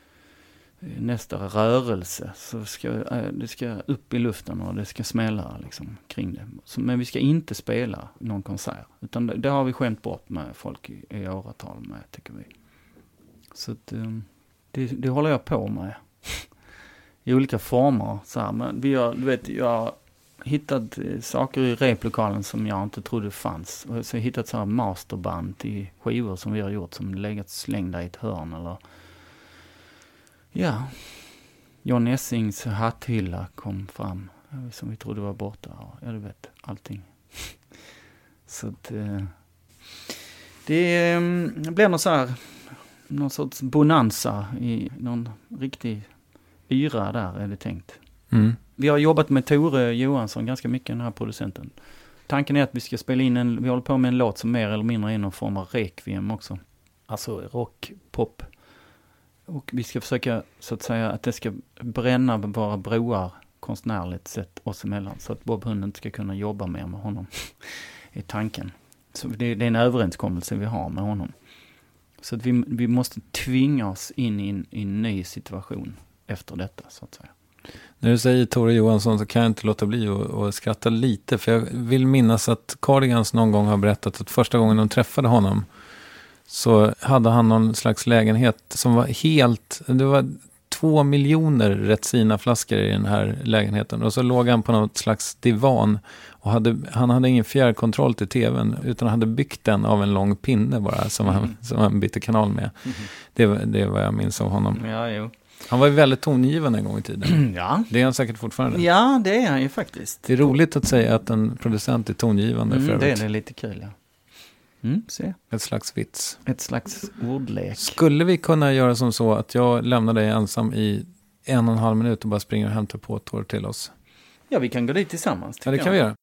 nästa rörelse, så ska det ska upp i luften och det ska smälla liksom kring det. Så, men vi ska inte spela någon konsert, utan det, det har vi skämt bort med folk i, i åratal med, tycker vi. Så att, det, det håller jag på med i olika former så här. Men vi har, du vet, jag har hittat saker i replokalen som jag inte trodde fanns, och så har jag hittat så här masterband till skivor som vi har gjort som legat slängda i ett hörn, eller ja, John Essings hatthylla kom fram som vi trodde var borta. Ja, du vet, allting. Så att eh, det eh, blir någon så här, någon sorts bonanza i någon riktig yra där, är det tänkt. Mm. Vi har jobbat med Tore Johansson ganska mycket, den här producenten. Tanken är att vi ska spela in en, vi håller på med en låt som mer eller mindre är någon form av requiem också. Alltså rock, pop. Och vi ska försöka, så att säga, att det ska bränna våra broar konstnärligt sett oss emellan, så att Bob Hund inte ska kunna jobba mer med honom i tanken. Så det, det är en överenskommelse vi har med honom. Så att vi, vi måste tvinga oss in i en, i en ny situation efter detta, så att säga. När du säger Tore Johansson så kan jag inte låta bli att, att skratta lite, för jag vill minnas att Cardigans någon gång har berättat att första gången de träffade honom så hade han någon slags lägenhet som var helt, det var två miljoner Retsina-flaskor i den här lägenheten, och så låg han på något slags divan och hade, han hade ingen fjärrkontroll till tvn, utan hade byggt den av en lång pinne bara som, mm. han, som han bytte kanal med. Mm. Det, det är vad jag minns av honom. Ja, jo. Han var ju väldigt tongivande en gång i tiden. Ja. Det är han säkert fortfarande. Ja, det är han ju faktiskt. Det är roligt att säga att en producent är tongivande. Mm, för det är det lite kul, ja. Mm, se. Ett slags vits. Ett slags ordlek. Skulle vi kunna göra som så att jag lämnar dig ensam i en och en halv minut och bara springer och hämtar på ett år till oss? Ja, vi kan gå dit tillsammans. Ja, det kan jag. vi göra.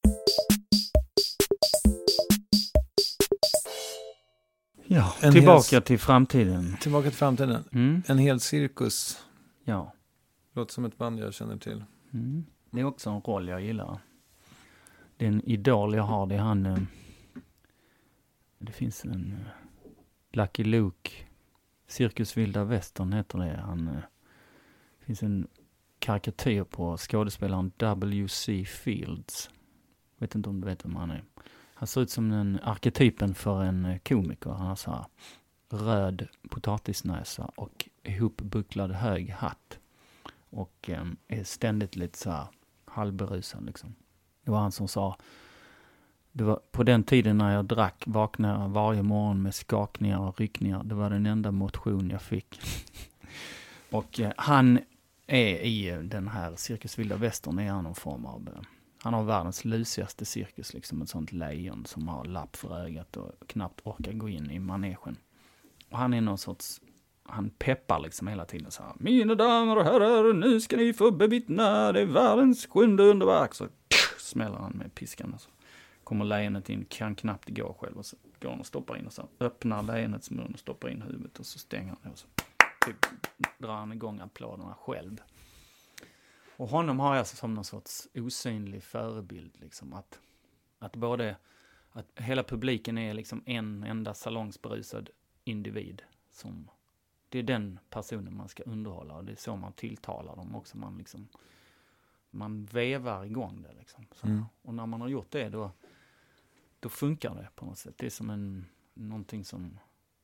Ja, en tillbaka hel... till framtiden. Tillbaka till framtiden. Mm. En hel cirkus. Ja. Låter som ett band jag känner till. Mm. Det är också en roll jag gillar. Det är en idol jag har. Det är han... Eh, det finns en... Eh, Lucky Luke. Cirkus Vilda Västern heter det. Han... Eh, det finns en karikatyr på skådespelaren W C Fields. Vet inte om du vet vem han är. Han ser ut som en arketypen för en komiker. Han har så här röd potatisnäsa och ihopbucklad hög hatt. Och eh, är ständigt lite så här halvberusad liksom. Det var han som sa, det var på den tiden när jag drack, vaknade varje morgon med skakningar och ryckningar. Det var den enda motion jag fick. Och eh, han är i den här Cirkus Vilda Västern, är han någon form av... Eh, han har världens lusigaste cirkus, liksom ett sånt lejon som har lapp för ögat och knappt orkar gå in i manegen. Och han är någon sorts, han peppar liksom hela tiden så här: mina damer och herrar, nu ska ni få bevittna det är världens sjunde underverk. Så pff, smäller han med piskan och så kommer lejonet in, kan knappt gå själv, och så går han och stoppar in och så öppnar lejonets mun och stoppar in huvudet och så stänger han och så typ, drar han igång applåderna själv. Och honom har jag som någon sorts osynlig förebild liksom, att, att både att hela publiken är liksom en enda salongsberusad individ som, det är den personen man ska underhålla, och det är så man tilltalar dem också, man liksom man vevar igång det liksom. Så, mm. Och när man har gjort det då då funkar det på något sätt. Det är som en någonting som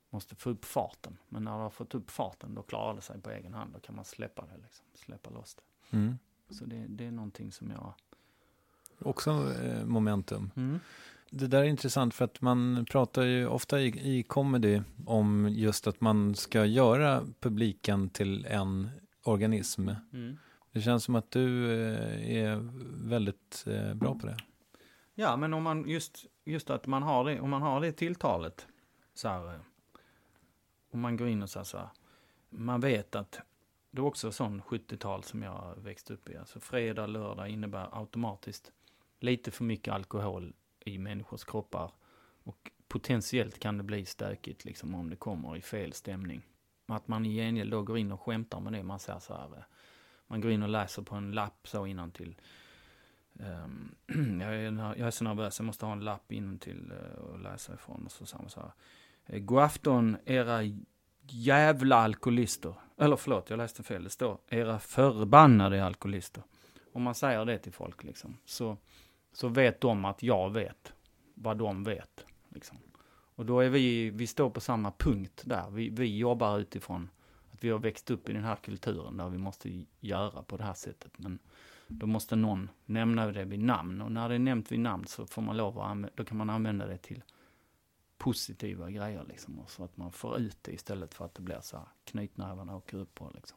måste få upp farten. Men när du har fått upp farten, då klarar det sig på egen hand. Då kan man släppa det liksom, släppa loss det. Mm. Så det, det är någonting som jag... Också eh, momentum. Mm. Det där är intressant för att man pratar ju ofta i, i comedy om just att man ska göra publiken till en organism. Mm. Det känns som att du eh, är väldigt eh, bra på det. Ja, men om man just, just att man har det, om man har det tilltalet så här, eh, om man går in och så här, så här, man vet att det är också sån sjuttiotal som jag växte upp i. Alltså fredag, lördag innebär automatiskt lite för mycket alkohol i människors kroppar. Och potentiellt kan det bli stökigt liksom, om det kommer i fel stämning. Att man i gengäld då går in och skämtar med det. Man säger så här, man går in och läser på en lapp så innan till. Um, jag, är, jag är så nervös, jag måste ha en lapp innan till uh, och läsa ifrån. Och så säger man så här, god afton era jävla alkoholister. Eller förlåt, jag läste fel. Det står era förbannade alkoholister. Om man säger det till folk liksom, så, så vet de att jag vet vad de vet. Liksom. Och då är vi, vi står på samma punkt där. Vi, vi jobbar utifrån att vi har växt upp i den här kulturen där vi måste göra på det här sättet. Men då måste någon nämna det vid namn. Och när det är nämnt vid namn så får man lov att använda, då kan man använda det till positiva grejer liksom. Och så att man får ut det istället för att det blir så här knytnävarna åker upp på liksom.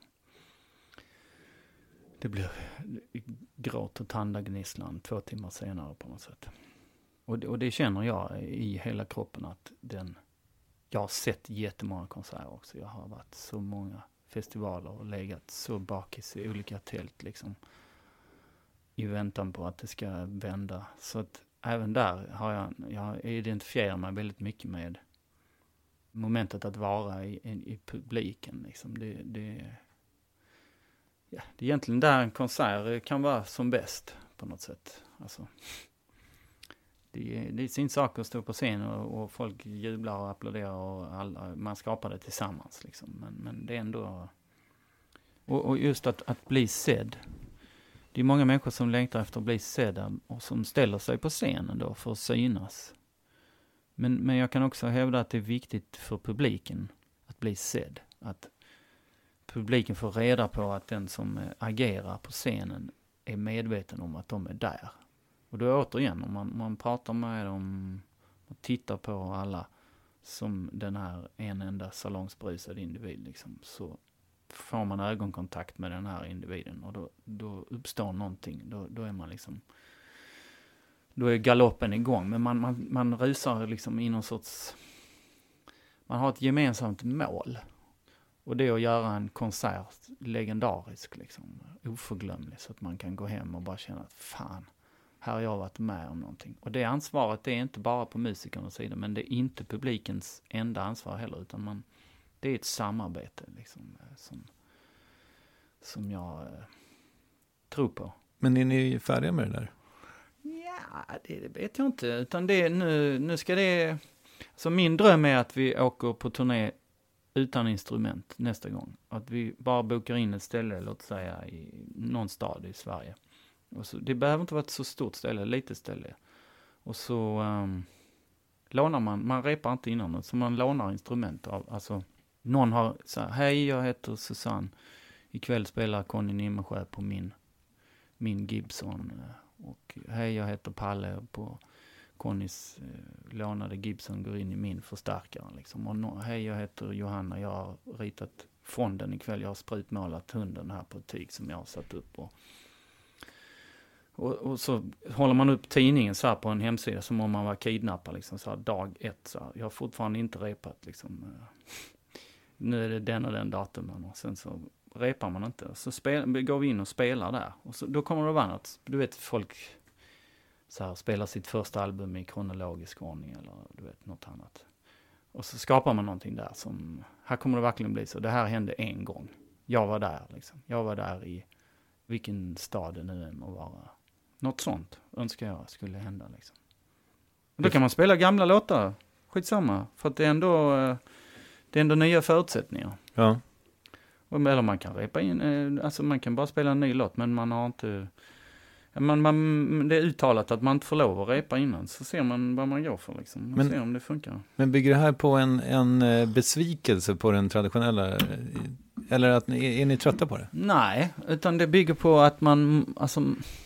Det blir gråt och tandagnisslan två timmar senare på något sätt. Och det, och det känner jag i hela kroppen att den... Jag har sett jättemånga konserter också. Jag har varit så många festivaler och legat så bakis i olika tält liksom. I väntan på att det ska vända. Så att även där har jag... Jag identifierar mig väldigt mycket med momentet att vara i, i, i publiken liksom. Det... det Ja, det är egentligen där en konsert kan vara som bäst på något sätt. Alltså, det, är, det är sin sak att stå på scen och, och folk jublar och applåderar och alla, man skapar det tillsammans. Liksom. Men, men det är ändå... Och, och just att, att bli sedd. Det är många människor som längtar efter att bli sedda och som ställer sig på scenen då för att synas. Men, men jag kan också hävda att det är viktigt för publiken att bli sedd. Att publiken får reda på att den som agerar på scenen är medveten om att de är där. Och då återigen, om man, man pratar med dem och tittar på alla som den här en enda salongsbrusade individ liksom, så får man ögonkontakt med den här individen och då, då uppstår någonting. Då, då är man liksom, då är galoppen igång. Men man, man, man rusar liksom i någon sorts, man har ett gemensamt mål. Och det är att göra en konsert legendarisk, liksom, oförglömlig, så att man kan gå hem och bara känna att fan, här har jag varit med om någonting. Och det ansvaret är inte bara på musikernas sida, men det är inte publikens enda ansvar heller, utan man, det är ett samarbete liksom, som, som jag eh, tror på. Men är ni färdiga med det där? Ja, det, det vet jag inte, utan det, nu, nu ska det... Så min dröm är att vi åker på turné utan instrument nästa gång. Att vi bara bokar in ett ställe, låt säga i någon stad i Sverige. Och så, det behöver inte vara ett så stort ställe, litet ställe. Och så um, lånar man, man repar inte innan, så man lånar instrument av, alltså någon har så här, hej jag heter Susanne, ikväll spelar Conny Nimmersjö på min, min Gibson. Och hej jag heter Palle på Connys eh, lånade Gibson går in i min förstärkare liksom. Och no, hej jag heter Johanna, jag har ritat fonden ikväll, jag har sprutmålat hunden här på ett tyg som jag har satt upp. Och, och, och så håller man upp tidningen så här på en hemsida som om man var kidnappad liksom, så här, dag ett så här. Jag har fortfarande inte repat liksom. Nu är det den och den datumen och sen så repar man inte. Så spel, går vi in och spelar där. Och så, då kommer det vara något, du vet folk så här, spelar sitt första album i kronologisk ordning eller du vet något annat. Och så skapar man någonting där som, här kommer det verkligen bli så. Det här hände en gång. Jag var där liksom. Jag var där i vilken stad det nu än må vara. Något sånt önskar jag skulle hända liksom. Och då kan man spela gamla låtar. Skitsamma. För att det är ändå, det är ändå nya förutsättningar. Ja. Eller man kan repa in, alltså man kan bara spela en ny låt, men man har inte, Man, man, det är uttalat att man inte får lov att repa innan, så ser man vad man går för liksom. Man Men, ser om det funkar. Men bygger det här på en, en besvikelse på den traditionella, eller att ni, är ni trötta på det? Nej, utan det bygger på att man, alltså,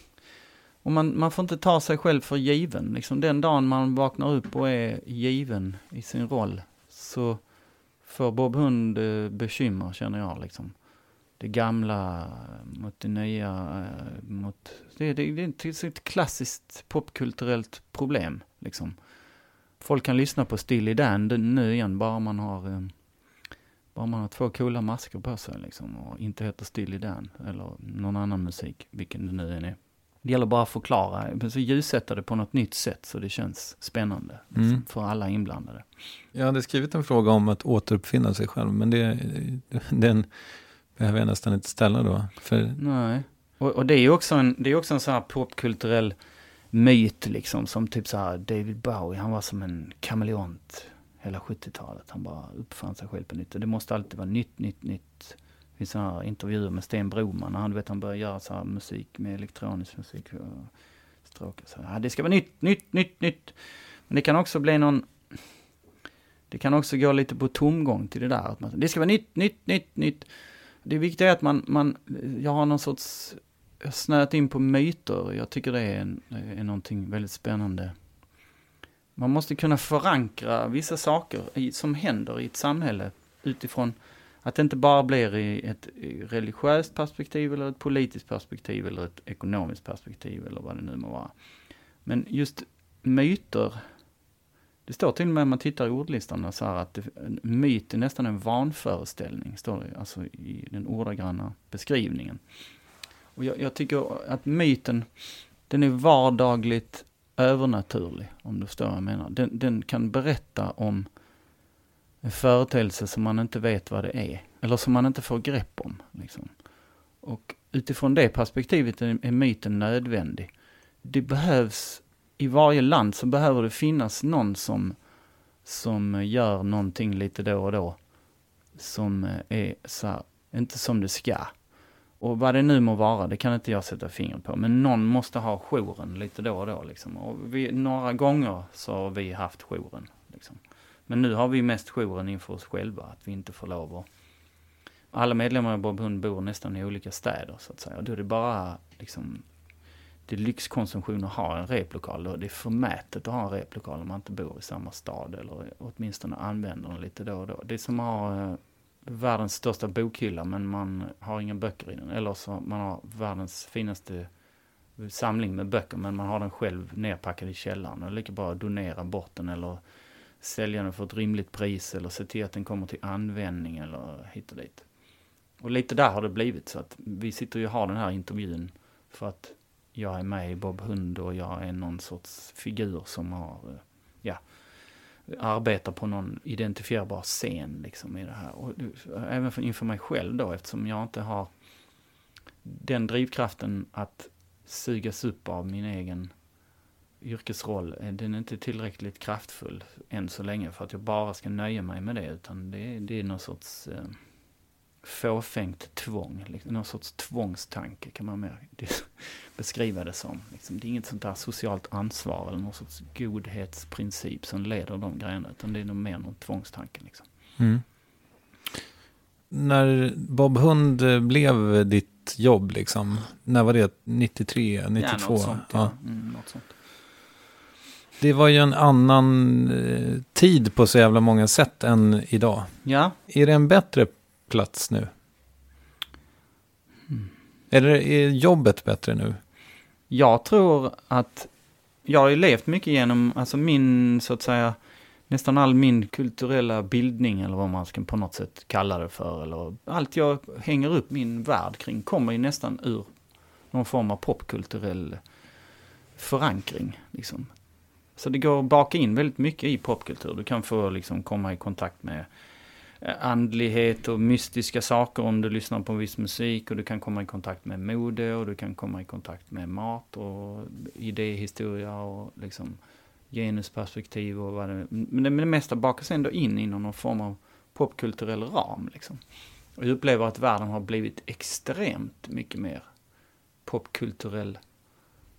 och man, man får inte ta sig själv för given. Liksom, den dagen man vaknar upp och är given i sin roll, så får Bob Hund bekymmer, känner jag liksom. Det gamla mot det nya, mot, det, det, det är ett klassiskt popkulturellt problem liksom. Folk kan lyssna på Steely Dan nu igen, bara man har bara man har två coola masker på sig liksom, och inte heter Steely Dan eller någon annan musik, vilken det nu än är. Det gäller bara att förklara, men så ljussätta det på något nytt sätt så det känns spännande liksom, mm. för alla inblandade. Jag hade skrivit en fråga om att återuppfinna sig själv, men det, den behöver jag nästan inte ställa då. För... Nej, och, och det är ju också en, det är också en sån här popkulturell myt liksom, som typ så här David Bowie, han var som en kameleont hela sjuttiotalet. Han bara uppfann sig själv på nytt. Och det måste alltid vara nytt, nytt, nytt. Det finns sådana här intervjuer med Sten Broman. Han, vet, han började göra så här musik med elektronisk musik. Och stråkar så här. Ja, det ska vara nytt, nytt, nytt, nytt. Men det kan också bli någon... Det kan också gå lite på tomgång till det där. Att man, det ska vara nytt, nytt, nytt, nytt. Det viktiga är att man... man jag har någon sorts... Jag har snöat in på myter. Jag tycker det är, en, är någonting väldigt spännande. Man måste kunna förankra vissa saker i, som händer i ett samhälle utifrån att det inte bara blir i ett religiöst perspektiv eller ett politiskt perspektiv eller ett ekonomiskt perspektiv eller vad det nu må vara. Men just myter, det står till och med när man tittar i ordlistan så här att det, en myt är nästan en vanföreställning, står det alltså i den ordagranna beskrivningen. Och jag, jag tycker att myten, den är vardagligt övernaturlig, om du förstår vad jag menar. Den, den kan berätta om en företeelse som man inte vet vad det är. Eller som man inte får grepp om. Liksom. Och utifrån det perspektivet är, är myten nödvändig. Det behövs, i varje land så behöver det finnas någon som, som gör någonting lite då och då. Som är så här, inte som det ska. Och vad det nu må vara, det kan inte jag sätta fingret på. Men någon måste ha jouren lite då och då. Liksom. Och vi, några gånger så har vi haft jouren. Liksom. Men nu har vi mest jouren inför oss själva. Att vi inte får lov att... Alla medlemmar i Bob Hund bor nästan i olika städer så att säga. Och då är det bara liksom... Det är lyxkonsumtion att ha en replokal. Och det är förmätet att ha en replokal om man inte bor i samma stad. Eller åtminstone använder den lite då och då. Det är som att ha... världens största bokhylla men man har inga böcker i den. Eller så man har världens finaste samling med böcker men man har den själv nerpackad i källaren. Och lika bra att donera bort den eller sälja den för ett rimligt pris eller se till att den kommer till användning eller hit och dit. Och lite där har det blivit så att vi sitter ju och har den här intervjun för att jag är med i Bob Hund och jag är någon sorts figur som har, ja, arbetar på någon identifierbar scen liksom i det här. Och även för, inför mig själv då, eftersom jag inte har den drivkraften att sugas upp av min egen yrkesroll. Den är inte tillräckligt kraftfull än så länge för att jag bara ska nöja mig med det. Utan det, det är någon sorts eh, fåfängt tvång. Liksom, någon sorts tvångstanke kan man mer beskriva det som. Liksom, det är inget sånt där socialt ansvar eller någon sorts godhetsprincip som leder de grejerna. Utan det är nog mer någon tvångstanke. Liksom. Mm. När Bob Hund blev ditt jobb, liksom, när var det? nittiotre, nittiotvå? Ja, något sånt. Ja. Ja. Mm, något sånt. Det var ju en annan eh, tid på så jävla många sätt än idag. Ja. Är det en bättre plats nu? Mm. Eller är jobbet bättre nu? Jag tror att jag har ju levt mycket genom, alltså min, så att säga, nästan all min kulturella bildning eller vad man ska på något sätt kalla det för. Eller allt jag hänger upp min värld kring kommer ju nästan ur någon form av popkulturell förankring. Liksom. Så det går att baka in väldigt mycket i popkultur. Du kan få liksom komma i kontakt med andlighet och mystiska saker om du lyssnar på viss musik. Och du kan komma i kontakt med mode och du kan komma i kontakt med mat och idéhistoria och liksom genusperspektiv och vad det, men det, men det mesta bakas ändå in i någon form av popkulturell ram liksom. Och jag upplever att världen har blivit extremt mycket mer popkulturell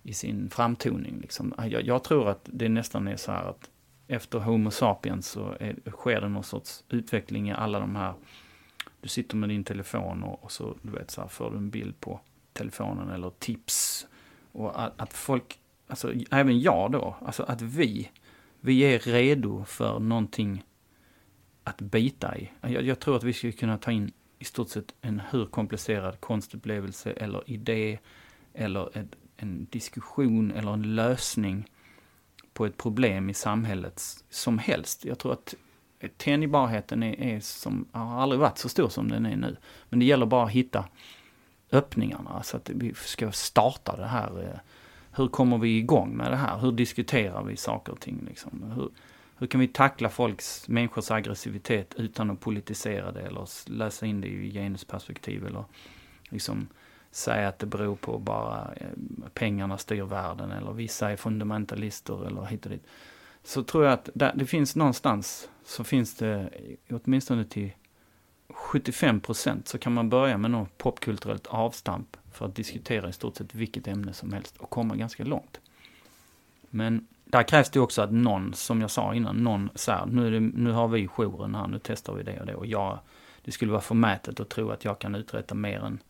i sin framtoning. Liksom. Jag, jag tror att det nästan är så här att efter Homo sapiens så är, sker det någon sorts utveckling i alla de här. Du sitter med din telefon och, och så, du vet, så här, får du en bild på telefonen eller tips. Och att, att folk, alltså även jag då, alltså att vi, vi är redo för någonting att bita i. Jag, jag tror att vi skulle kunna ta in i stort sett en hur komplicerad konstupplevelse eller idé eller ett, en diskussion eller en lösning på ett problem i samhället som helst. Jag tror att tänjbarheten är, är som, har aldrig varit så stor som den är nu. Men det gäller bara att hitta öppningarna så att vi ska starta det här. Hur kommer vi igång med det här? Hur diskuterar vi saker och ting? Liksom? Hur, hur kan vi tackla folks, människors aggressivitet utan att politisera det eller läsa in det i genusperspektiv eller liksom säga att det beror på bara eh, pengarna styr världen eller vissa är fundamentalister eller hit och dit. Så tror jag att där, det finns någonstans så finns det åtminstone till sjuttiofem procent så kan man börja med något popkulturellt avstamp för att diskutera i stort sett vilket ämne som helst och komma ganska långt. Men där krävs det också att någon, som jag sa innan, någon säger nu, är det, nu har vi jouren här, nu testar vi det och det och jag, det skulle vara förmätet att tro att jag kan uträtta mer än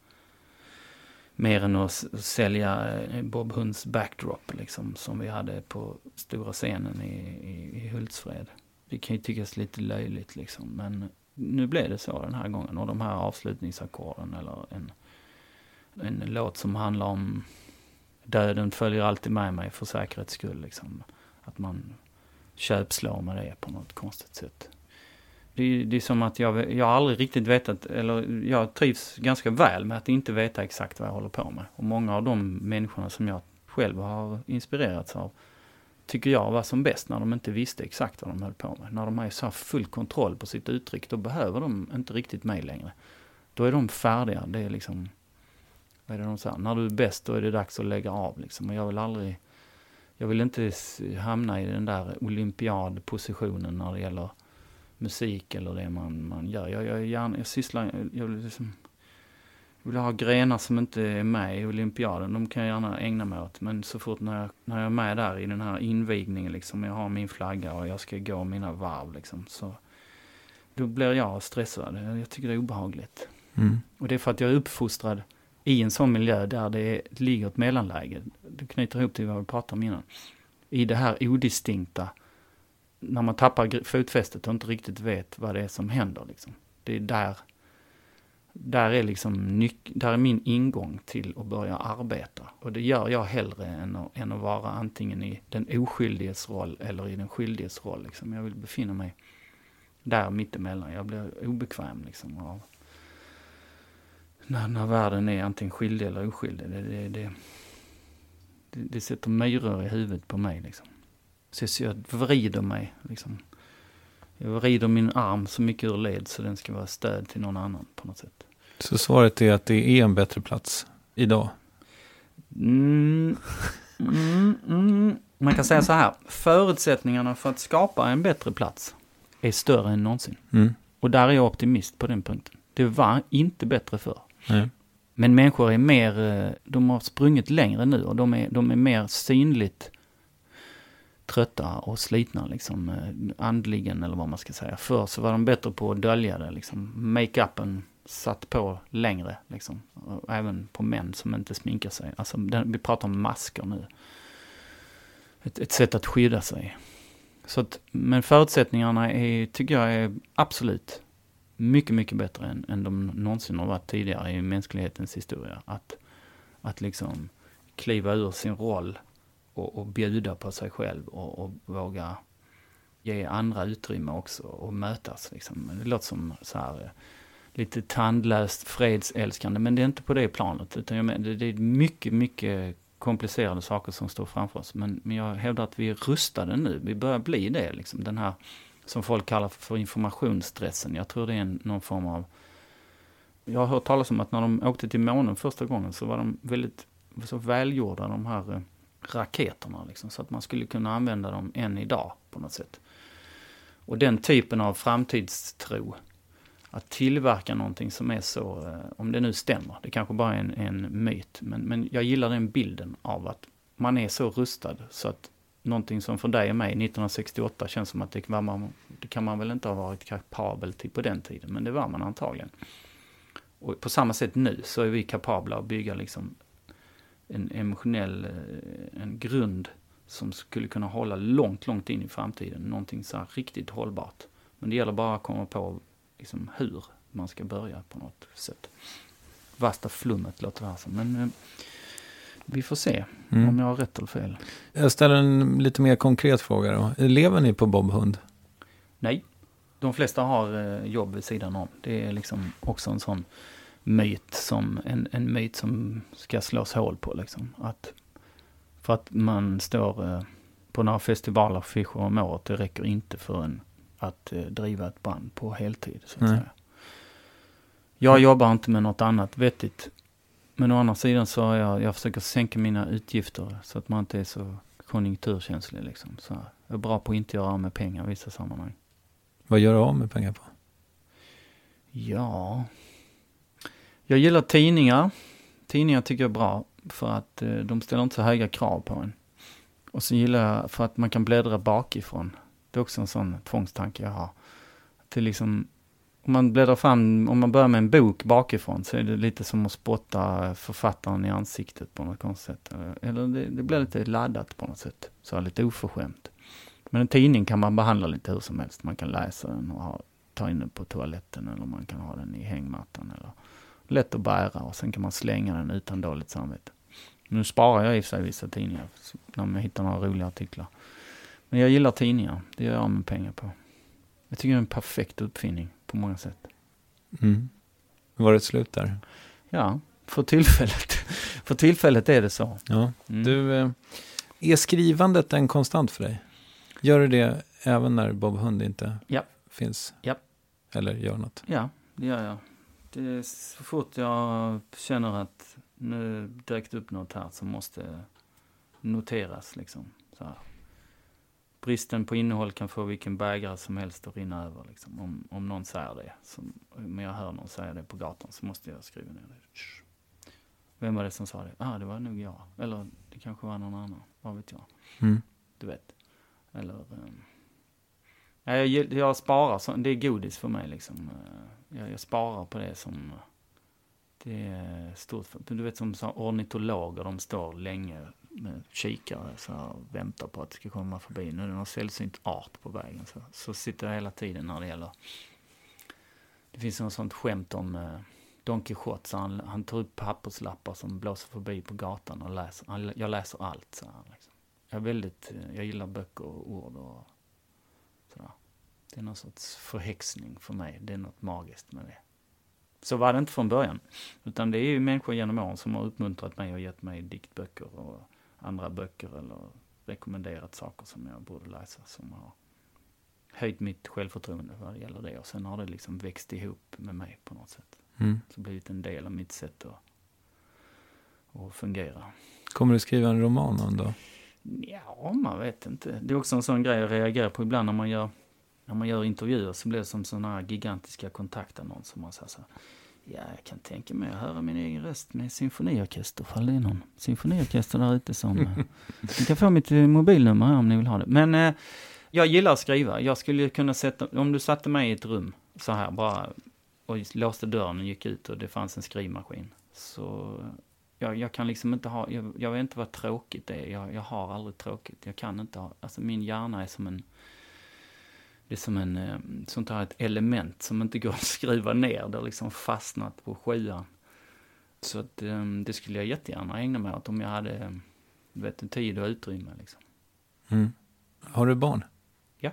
mer än att sälja Bob Hunds backdrop liksom, som vi hade på stora scenen i, i, i Hultsfred. Det kan ju tyckas lite löjligt liksom, men nu blev det så den här gången. Och de här avslutningsackorden eller en, en låt som handlar om döden följer alltid med mig för säkerhets skull. Liksom. Att man köpslår med det på något konstigt sätt. Det, det är som att jag, jag har aldrig riktigt vetat, eller jag trivs ganska väl med att inte veta exakt vad jag håller på med. Och många av de människorna som jag själv har inspirerats av tycker jag var som bäst när de inte visste exakt vad de höll på med. När de har så här full kontroll på sitt uttryck, då behöver de inte riktigt mig längre. Då är de färdiga. Det är liksom, vad är det de säger? När du är bäst, då är det dags att lägga av. Liksom. Och jag vill aldrig, jag vill inte hamna i den där olympiadpositionen när det gäller musik eller det man, man gör. Jag, jag, gärna, jag sysslar, jag vill, liksom, jag vill ha grenar som inte är med i olympiaden. De kan jag gärna ägna mig åt. Men så fort när jag, när jag är med där i den här invigningen, liksom, jag har min flagga och jag ska gå mina varv, liksom, så då blir jag stressad. Jag tycker det är obehagligt. Mm. Och det är för att jag är uppfostrad i en sån miljö där det ligger ett mellanläge. Du knyter ihop till vad vi pratade om innan. I det här odistinkta, när man tappar fotfästet och inte riktigt vet vad det är som händer. Liksom. Det är där, där är liksom nyc- där är min ingång till att börja arbeta. Och det gör jag hellre än att, än att vara antingen i den oskyldiges roll eller i den skyldiges roll. Liksom. Jag vill befinna mig där mittemellan. Jag blir obekväm liksom, av när, när världen är antingen skyldig eller oskyldig. Det, det, det, det, det sätter myror i huvudet på mig liksom. Så jag vrider mig liksom. Jag vrider min arm så mycket ur led så den ska vara stöd till någon annan på något sätt. Så svaret är att det är en bättre plats idag? Mm, mm, mm. Man kan säga så här. Förutsättningarna för att skapa en bättre plats är större än någonsin. Mm. Och där är jag optimist på den punkten. Det var inte bättre förr. Mm. Men människor är mer, de har sprungit längre nu och de är, de är mer synligt trötta och slitna liksom, andligen eller vad man ska säga. Förr så var de bättre på att dölja det. Liksom. Make-upen satt på längre. Liksom. Och även på män som inte sminkar sig. Alltså, den, vi pratar om masker nu. Ett, ett sätt att skydda sig. Så att, men förutsättningarna är, tycker jag är absolut mycket, mycket bättre än, än de någonsin har varit tidigare i mänsklighetens historia. Att, att liksom kliva ur sin roll och, och bjuda på sig själv och, och våga ge andra utrymme också och mötas. Liksom. Det låter som så här, lite tandlöst fredsälskande, men det är inte på det planet. Utan jag menar, det är mycket, mycket komplicerade saker som står framför oss. Men, men jag hävdar att vi är rustade nu. Vi börjar bli det. Liksom. Den här som folk kallar för informationsstressen. Jag tror det är en, någon form av... Jag har hört talas om att när de åkte till månen första gången så var de väldigt så välgjorda, de här eh, raketerna. Liksom, så att man skulle kunna använda dem än idag på något sätt. Och den typen av framtidstro, att tillverka någonting som är så, eh, om det nu stämmer, det kanske bara är en, en myt, men, men jag gillar den bilden av att man är så rustad så att någonting som för dig och mig nittonhundrasextioåtta känns som att det, var man, det kan man väl inte ha varit kapabel till på den tiden, men det var man antagligen. Och på samma sätt nu så är vi kapabla att bygga liksom en emotionell en grund som skulle kunna hålla långt, långt in i framtiden. Någonting så här riktigt hållbart. Men det gäller bara att komma på liksom hur man ska börja på något sätt. Vasta flummet låter det här som. Men eh, vi får se mm. om jag har rätt eller fel. Jag ställer en lite mer konkret fråga då. Lever ni på Bobhund? Nej. De flesta har eh, jobb vid sidan om. Det är liksom också en sån myt som en, en myt som ska slås hål på liksom. Att för att man står eh, på några festivaler affischer om året, det räcker inte för en att eh, driva ett band på heltid så att Nej. säga. Jag jobbar inte med något annat vettigt. Men å andra sidan så har jag, jag försöker sänka mina utgifter så att man inte är så konjunkturkänslig liksom. Så jag är bra på att inte göra av med pengar i vissa sammanhang. Vad gör du av med pengar på? Ja, jag gillar tidningar. Tidningar tycker jag är bra för att eh, de ställer inte så höga krav på en. Och så gillar jag för att man kan bläddra bakifrån. Det är också en sån tvångstanke jag har. Till liksom, om man bläddrar fram, om man börjar med en bok bakifrån så är det lite som att spotta författaren i ansiktet på något konstigt sätt. Eller det, det blir lite laddat på något sätt. Så lite oförskämt. Men en tidning kan man behandla lite hur som helst. Man kan läsa den och ha, ta in den på toaletten eller man kan ha den i hängmattan. Eller lätt att bära och sen kan man slänga den utan dåligt samvete. Nu sparar jag i sig vissa tidningar när man hittar några roliga artiklar. Men jag gillar tidningar. Det gör jag med pengar på. Jag tycker det är en perfekt uppfinning på många sätt. Mm. Var det slut där? Ja, för tillfället. för tillfället är det så. Ja. Mm. Du, är skrivandet en konstant för dig? Gör du det även när Bobhund inte ja. finns? Ja. Eller gör något? Ja, det gör jag. Det är så fort jag känner att nu direkt upp något här som måste noteras liksom. Så här. Bristen på innehåll kan få vilken bägare som helst att rinna över liksom. Om, om någon säger det. Som, om jag hör någon säga det på gatan så måste jag skriva ner det. Vem var det som sa det? Ah, det var nog jag. Eller det kanske var någon annan. Vad vet jag? Mm. Du vet. Eller... Um, jag, jag, jag sparar. Så, det är godis för mig liksom. Jag, jag sparar på det som... Det är stort. För, du vet som så ornitologer. De står länge med kikare så här, och väntar på att det ska komma förbi. Nu är det någon sällsynt art på vägen. Så, så sitter jag hela tiden när det gäller... Det finns något sånt skämt om eh, Don Quixote. Så han, han tar upp papperslappar som blåser förbi på gatan och läser. Han, jag läser allt. Så här, liksom. Jag är väldigt... Jag gillar böcker och ord och sådär. Det är någon sorts förhäxning för mig. Det är något magiskt med det. Så var det inte från början. Utan det är ju människor genom åren som har uppmuntrat mig och gett mig diktböcker och andra böcker eller rekommenderat saker som jag borde läsa som har höjt mitt självförtroende vad det gäller det. Och sen har det liksom växt ihop med mig på något sätt. Mm. Så blivit en del av mitt sätt att, att fungera. Kommer du skriva en roman någon dag? Ja, man vet inte. Det är också en sån grej jag reagerar på ibland när man gör När man gör intervjuer så blir det som sådana här gigantiska kontaktannonser som man säger så här, ja, jag kan tänka mig att höra min egen röst med symfoniorkester, fall det är någon symfoniorkester där ute som... eh, ni kan få mitt mobilnummer här om ni vill ha det. Men eh, jag gillar att skriva. Jag skulle kunna sätta... Om du satte mig i ett rum så här bara och låste dörren och gick ut och det fanns en skrivmaskin. Så jag, jag kan liksom inte ha... Jag, jag vet inte vad tråkigt det är. Jag, jag har aldrig tråkigt. Jag kan inte ha... Alltså min hjärna är som en... Det är som en, sånt här ett element som inte går att skruva ner. Det har liksom fastnat på sjuan. Så att, det skulle jag jättegärna ägna mig åt om jag hade vet, tid och utrymme. Liksom. Mm. Har du barn? Ja.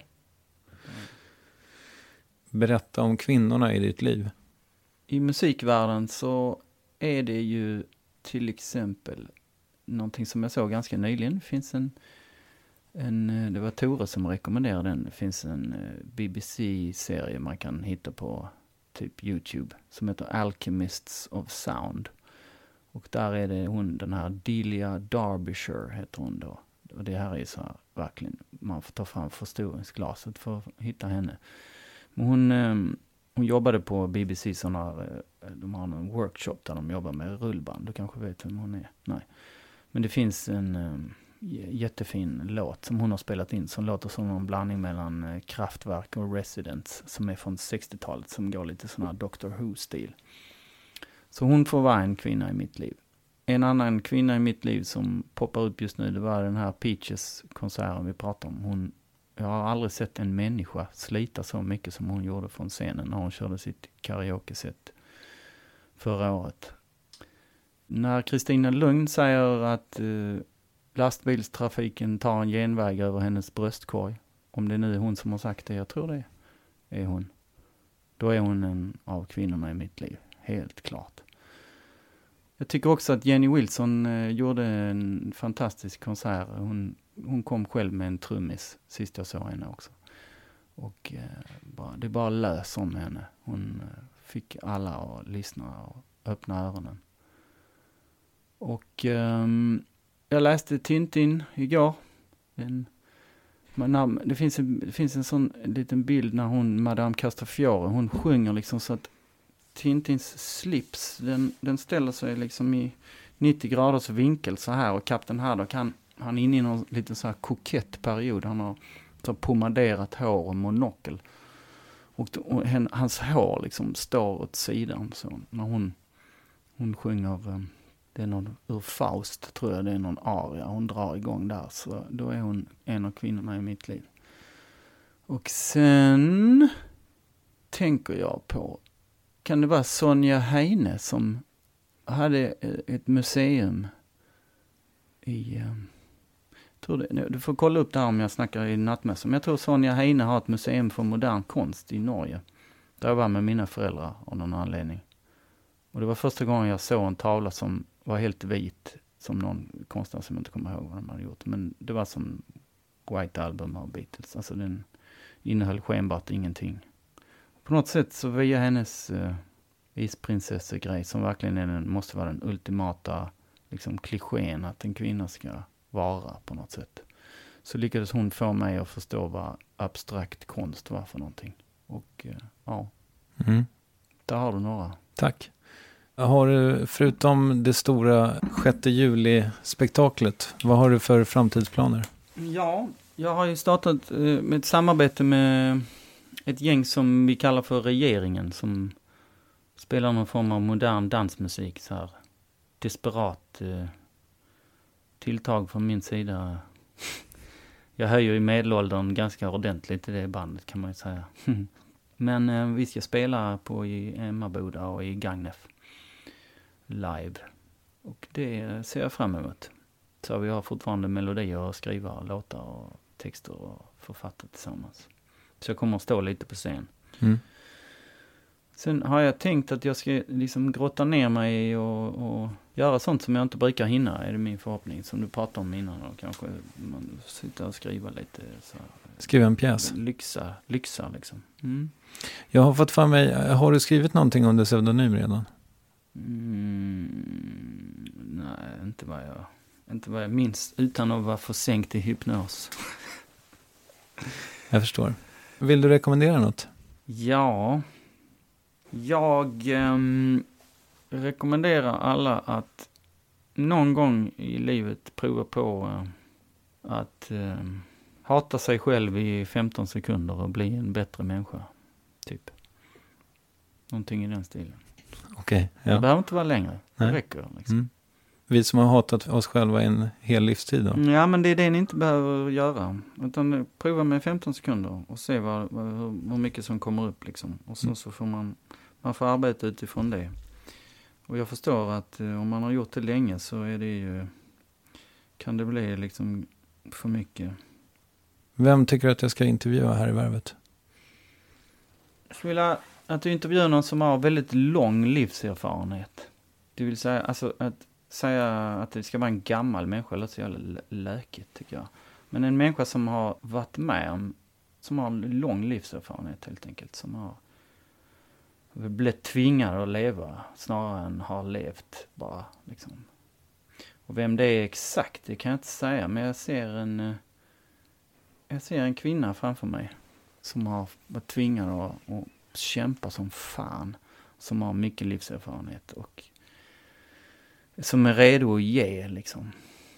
Berätta om kvinnorna i ditt liv. I musikvärlden så är det ju till exempel någonting som jag såg ganska nyligen. Det finns en... En, det var Tore som rekommenderade den. Det finns en B B C-serie man kan hitta på typ YouTube som heter Alchemists of Sound. Och där är det hon, den här Delia Derbyshire heter hon då. Och det här är så här, verkligen, man får ta fram förstoringsglaset för att hitta henne. Men hon, hon jobbade på B B C sådana, de har en workshop där de jobbar med rullband. Du kanske vet vem hon är? Nej. Men det finns en uh, jättefin låt som hon har spelat in som låter som en blandning mellan uh, Kraftwerk och Residents som är från sextiotalet som går lite sån här Doctor Who-stil. Så hon får vara en kvinna i mitt liv. En annan kvinna i mitt liv som poppar upp just nu, det var den här Peaches-konserten vi pratade om. Hon, jag har aldrig sett en människa slita så mycket som hon gjorde från scenen när hon körde sitt karaoke-set förra året. När Kristina Lugn säger att eh, lastbilstrafiken tar en genväg över hennes bröstkorg, om det nu är hon som har sagt det, jag tror det är hon, då är hon en av kvinnorna i mitt liv, helt klart. Jag tycker också att Jenny Wilson eh, gjorde en fantastisk konsert. Hon, hon kom själv med en trummis sist jag såg henne också. Och eh, bara, det bara lös om henne. Hon eh, fick alla att lyssna och öppna öronen. Och eh, jag läste Tintin igår. En, man, det, finns en, det finns en sån en liten bild när hon, Madame Castafiore, hon sjunger liksom så att Tintins slips, den, den ställer sig liksom i nittio graders vinkel så här, och Kapten Haddock han, han är inne i någon lite så här kokett period. Han har så pomaderat hår och monokel. Och, och hen, hans hår liksom står åt sidan så när hon, hon sjunger, det är någon ur Faust tror jag, det är någon aria hon drar igång där, så då är hon en av kvinnorna i mitt liv. Och sen tänker jag på, kan det vara Sonja Heine som hade ett museum i, tror det, du får kolla upp det här om jag snackar i nattmässan, men jag tror Sonja Heine har ett museum för modern konst i Norge. Där jag var med mina föräldrar av någon anledning. Och det var första gången jag såg en tavla som var helt vit, som någon konstnär som jag inte kommer ihåg vad de hade gjort. Men det var som White Album av Beatles. Alltså den innehöll skenbart ingenting. På något sätt så via hennes uh, isprinsessegrej som verkligen är den, måste vara den ultimata liksom, klichén att en kvinna ska vara på något sätt. Så lyckades hon få mig att förstå vad abstrakt konst var för någonting. Och uh, ja, mm. där har du några. Tack. Har du, förutom det stora sjätte juli-spektaklet, vad har du för framtidsplaner? Ja, jag har ju startat uh, med ett samarbete med ett gäng som vi kallar för Regeringen, som spelar någon form av modern dansmusik, så här desperat uh, tilltag från min sida. Jag höjer i medelåldern ganska ordentligt i det bandet, kan man ju säga. Men uh, vi ska spela på i Emmaboda och i Gagnef live. Och det ser jag fram emot. Så vi har fortfarande melodier att skriva, låtar och texter och författa tillsammans. Så jag kommer att stå lite på scen. Mm. Sen har jag tänkt att jag ska liksom grotta ner mig och, och göra sånt som jag inte brukar hinna, är det min förhoppning. Som du pratade om innan, och kanske man sitter och skriva lite. Så skriva en pjäs? Lyxa, lyxa liksom. Mm. Jag har fått för mig, har du skrivit någonting under pseudonym redan? Mm, nej, inte vad jag inte vad jag minns, utan att vara försänkt i hypnos. Jag förstår. Vill du rekommendera något? Ja, jag um, rekommenderar alla att någon gång i livet prova på uh, att uh, hata sig själv i femton sekunder och bli en bättre människa, typ. Någonting i den stilen. Okej, ja. Det behöver inte vara längre. Nej. Det räcker liksom. Mm. Vi som har hatat oss själva en hel livstid då? Ja, men det är det ni inte behöver göra. Utan prova med femton sekunder och se vad, vad, hur mycket som kommer upp liksom. Och så, mm. så får man, man får arbeta utifrån det. Och jag förstår att eh, om man har gjort det länge så är det ju, kan det bli liksom för mycket. Vem tycker att jag ska intervjua här i Värvet? Jag skulle vilja att du intervjuar någon som har väldigt lång livserfarenhet. Det vill säga, alltså att säga att det ska vara en gammal människa, eller så jävla lökigt tycker jag. Men en människa som har varit med om, som har en lång livserfarenhet helt enkelt. Som har blivit tvingad att leva snarare än har levt bara liksom. Och vem det är exakt, det kan jag inte säga. Men jag ser en, jag ser en kvinna framför mig som har varit tvingad att, att kämpa som fan. Som har mycket livserfarenhet och som är redo att ge liksom.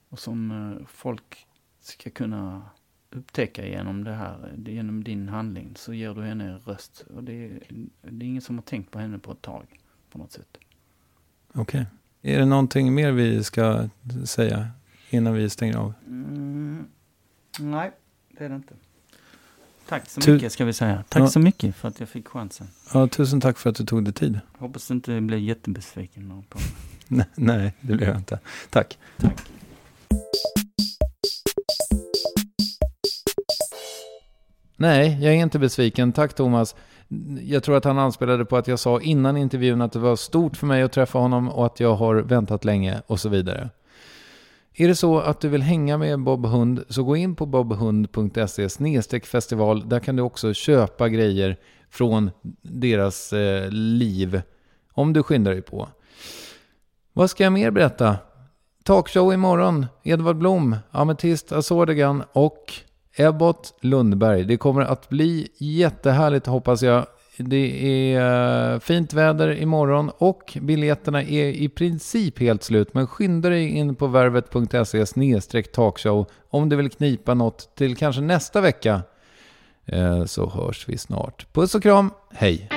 och som eh, folk ska kunna upptäcka genom det här, genom din handling, så ger du henne en röst. Och det är, det är ingen som har tänkt på henne på ett tag, på något sätt. Okej. Okay. Är det någonting mer vi ska säga innan vi stänger av? Mm, nej, det är det inte. Tack så Tu- mycket ska vi säga. Tack ja. så mycket för att jag fick chansen. Ja, tusen tack för att du tog dig tid. Hoppas inte jag blir jättebesviken på Nej, nej, det blir jag inte. Tack. Tack. Nej, jag är inte besviken. Tack Thomas. Jag tror att han anspelade på att jag sa innan intervjun att det var stort för mig att träffa honom och att jag har väntat länge och så vidare. Är det så att du vill hänga med Bob Hund, så gå in på bobhund punkt se snedstreck festival. Där kan du också köpa grejer från deras eh, liv om du skyndar dig på. Vad ska jag mer berätta? Talkshow imorgon. Edvard Blom, Ametist Azordegan och Ebbot Lundberg. Det kommer att bli jättehärligt, hoppas jag. Det är fint väder imorgon och biljetterna är i princip helt slut. Men skynda dig in på värvet punkt se snedstreck talkshow om du vill knipa något till kanske nästa vecka. Så hörs vi snart. Puss och kram, hej!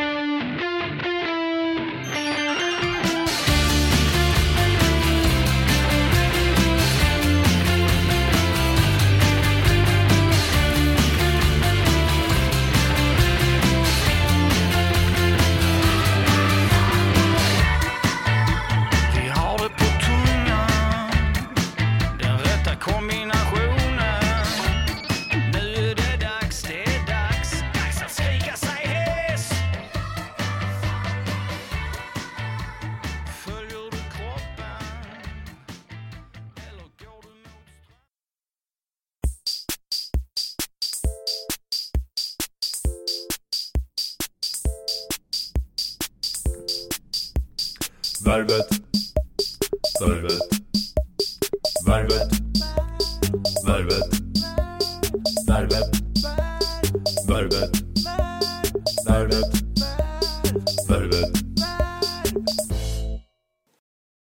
Värvet, värvet, värvet, värvet, värvet, värvet, värvet.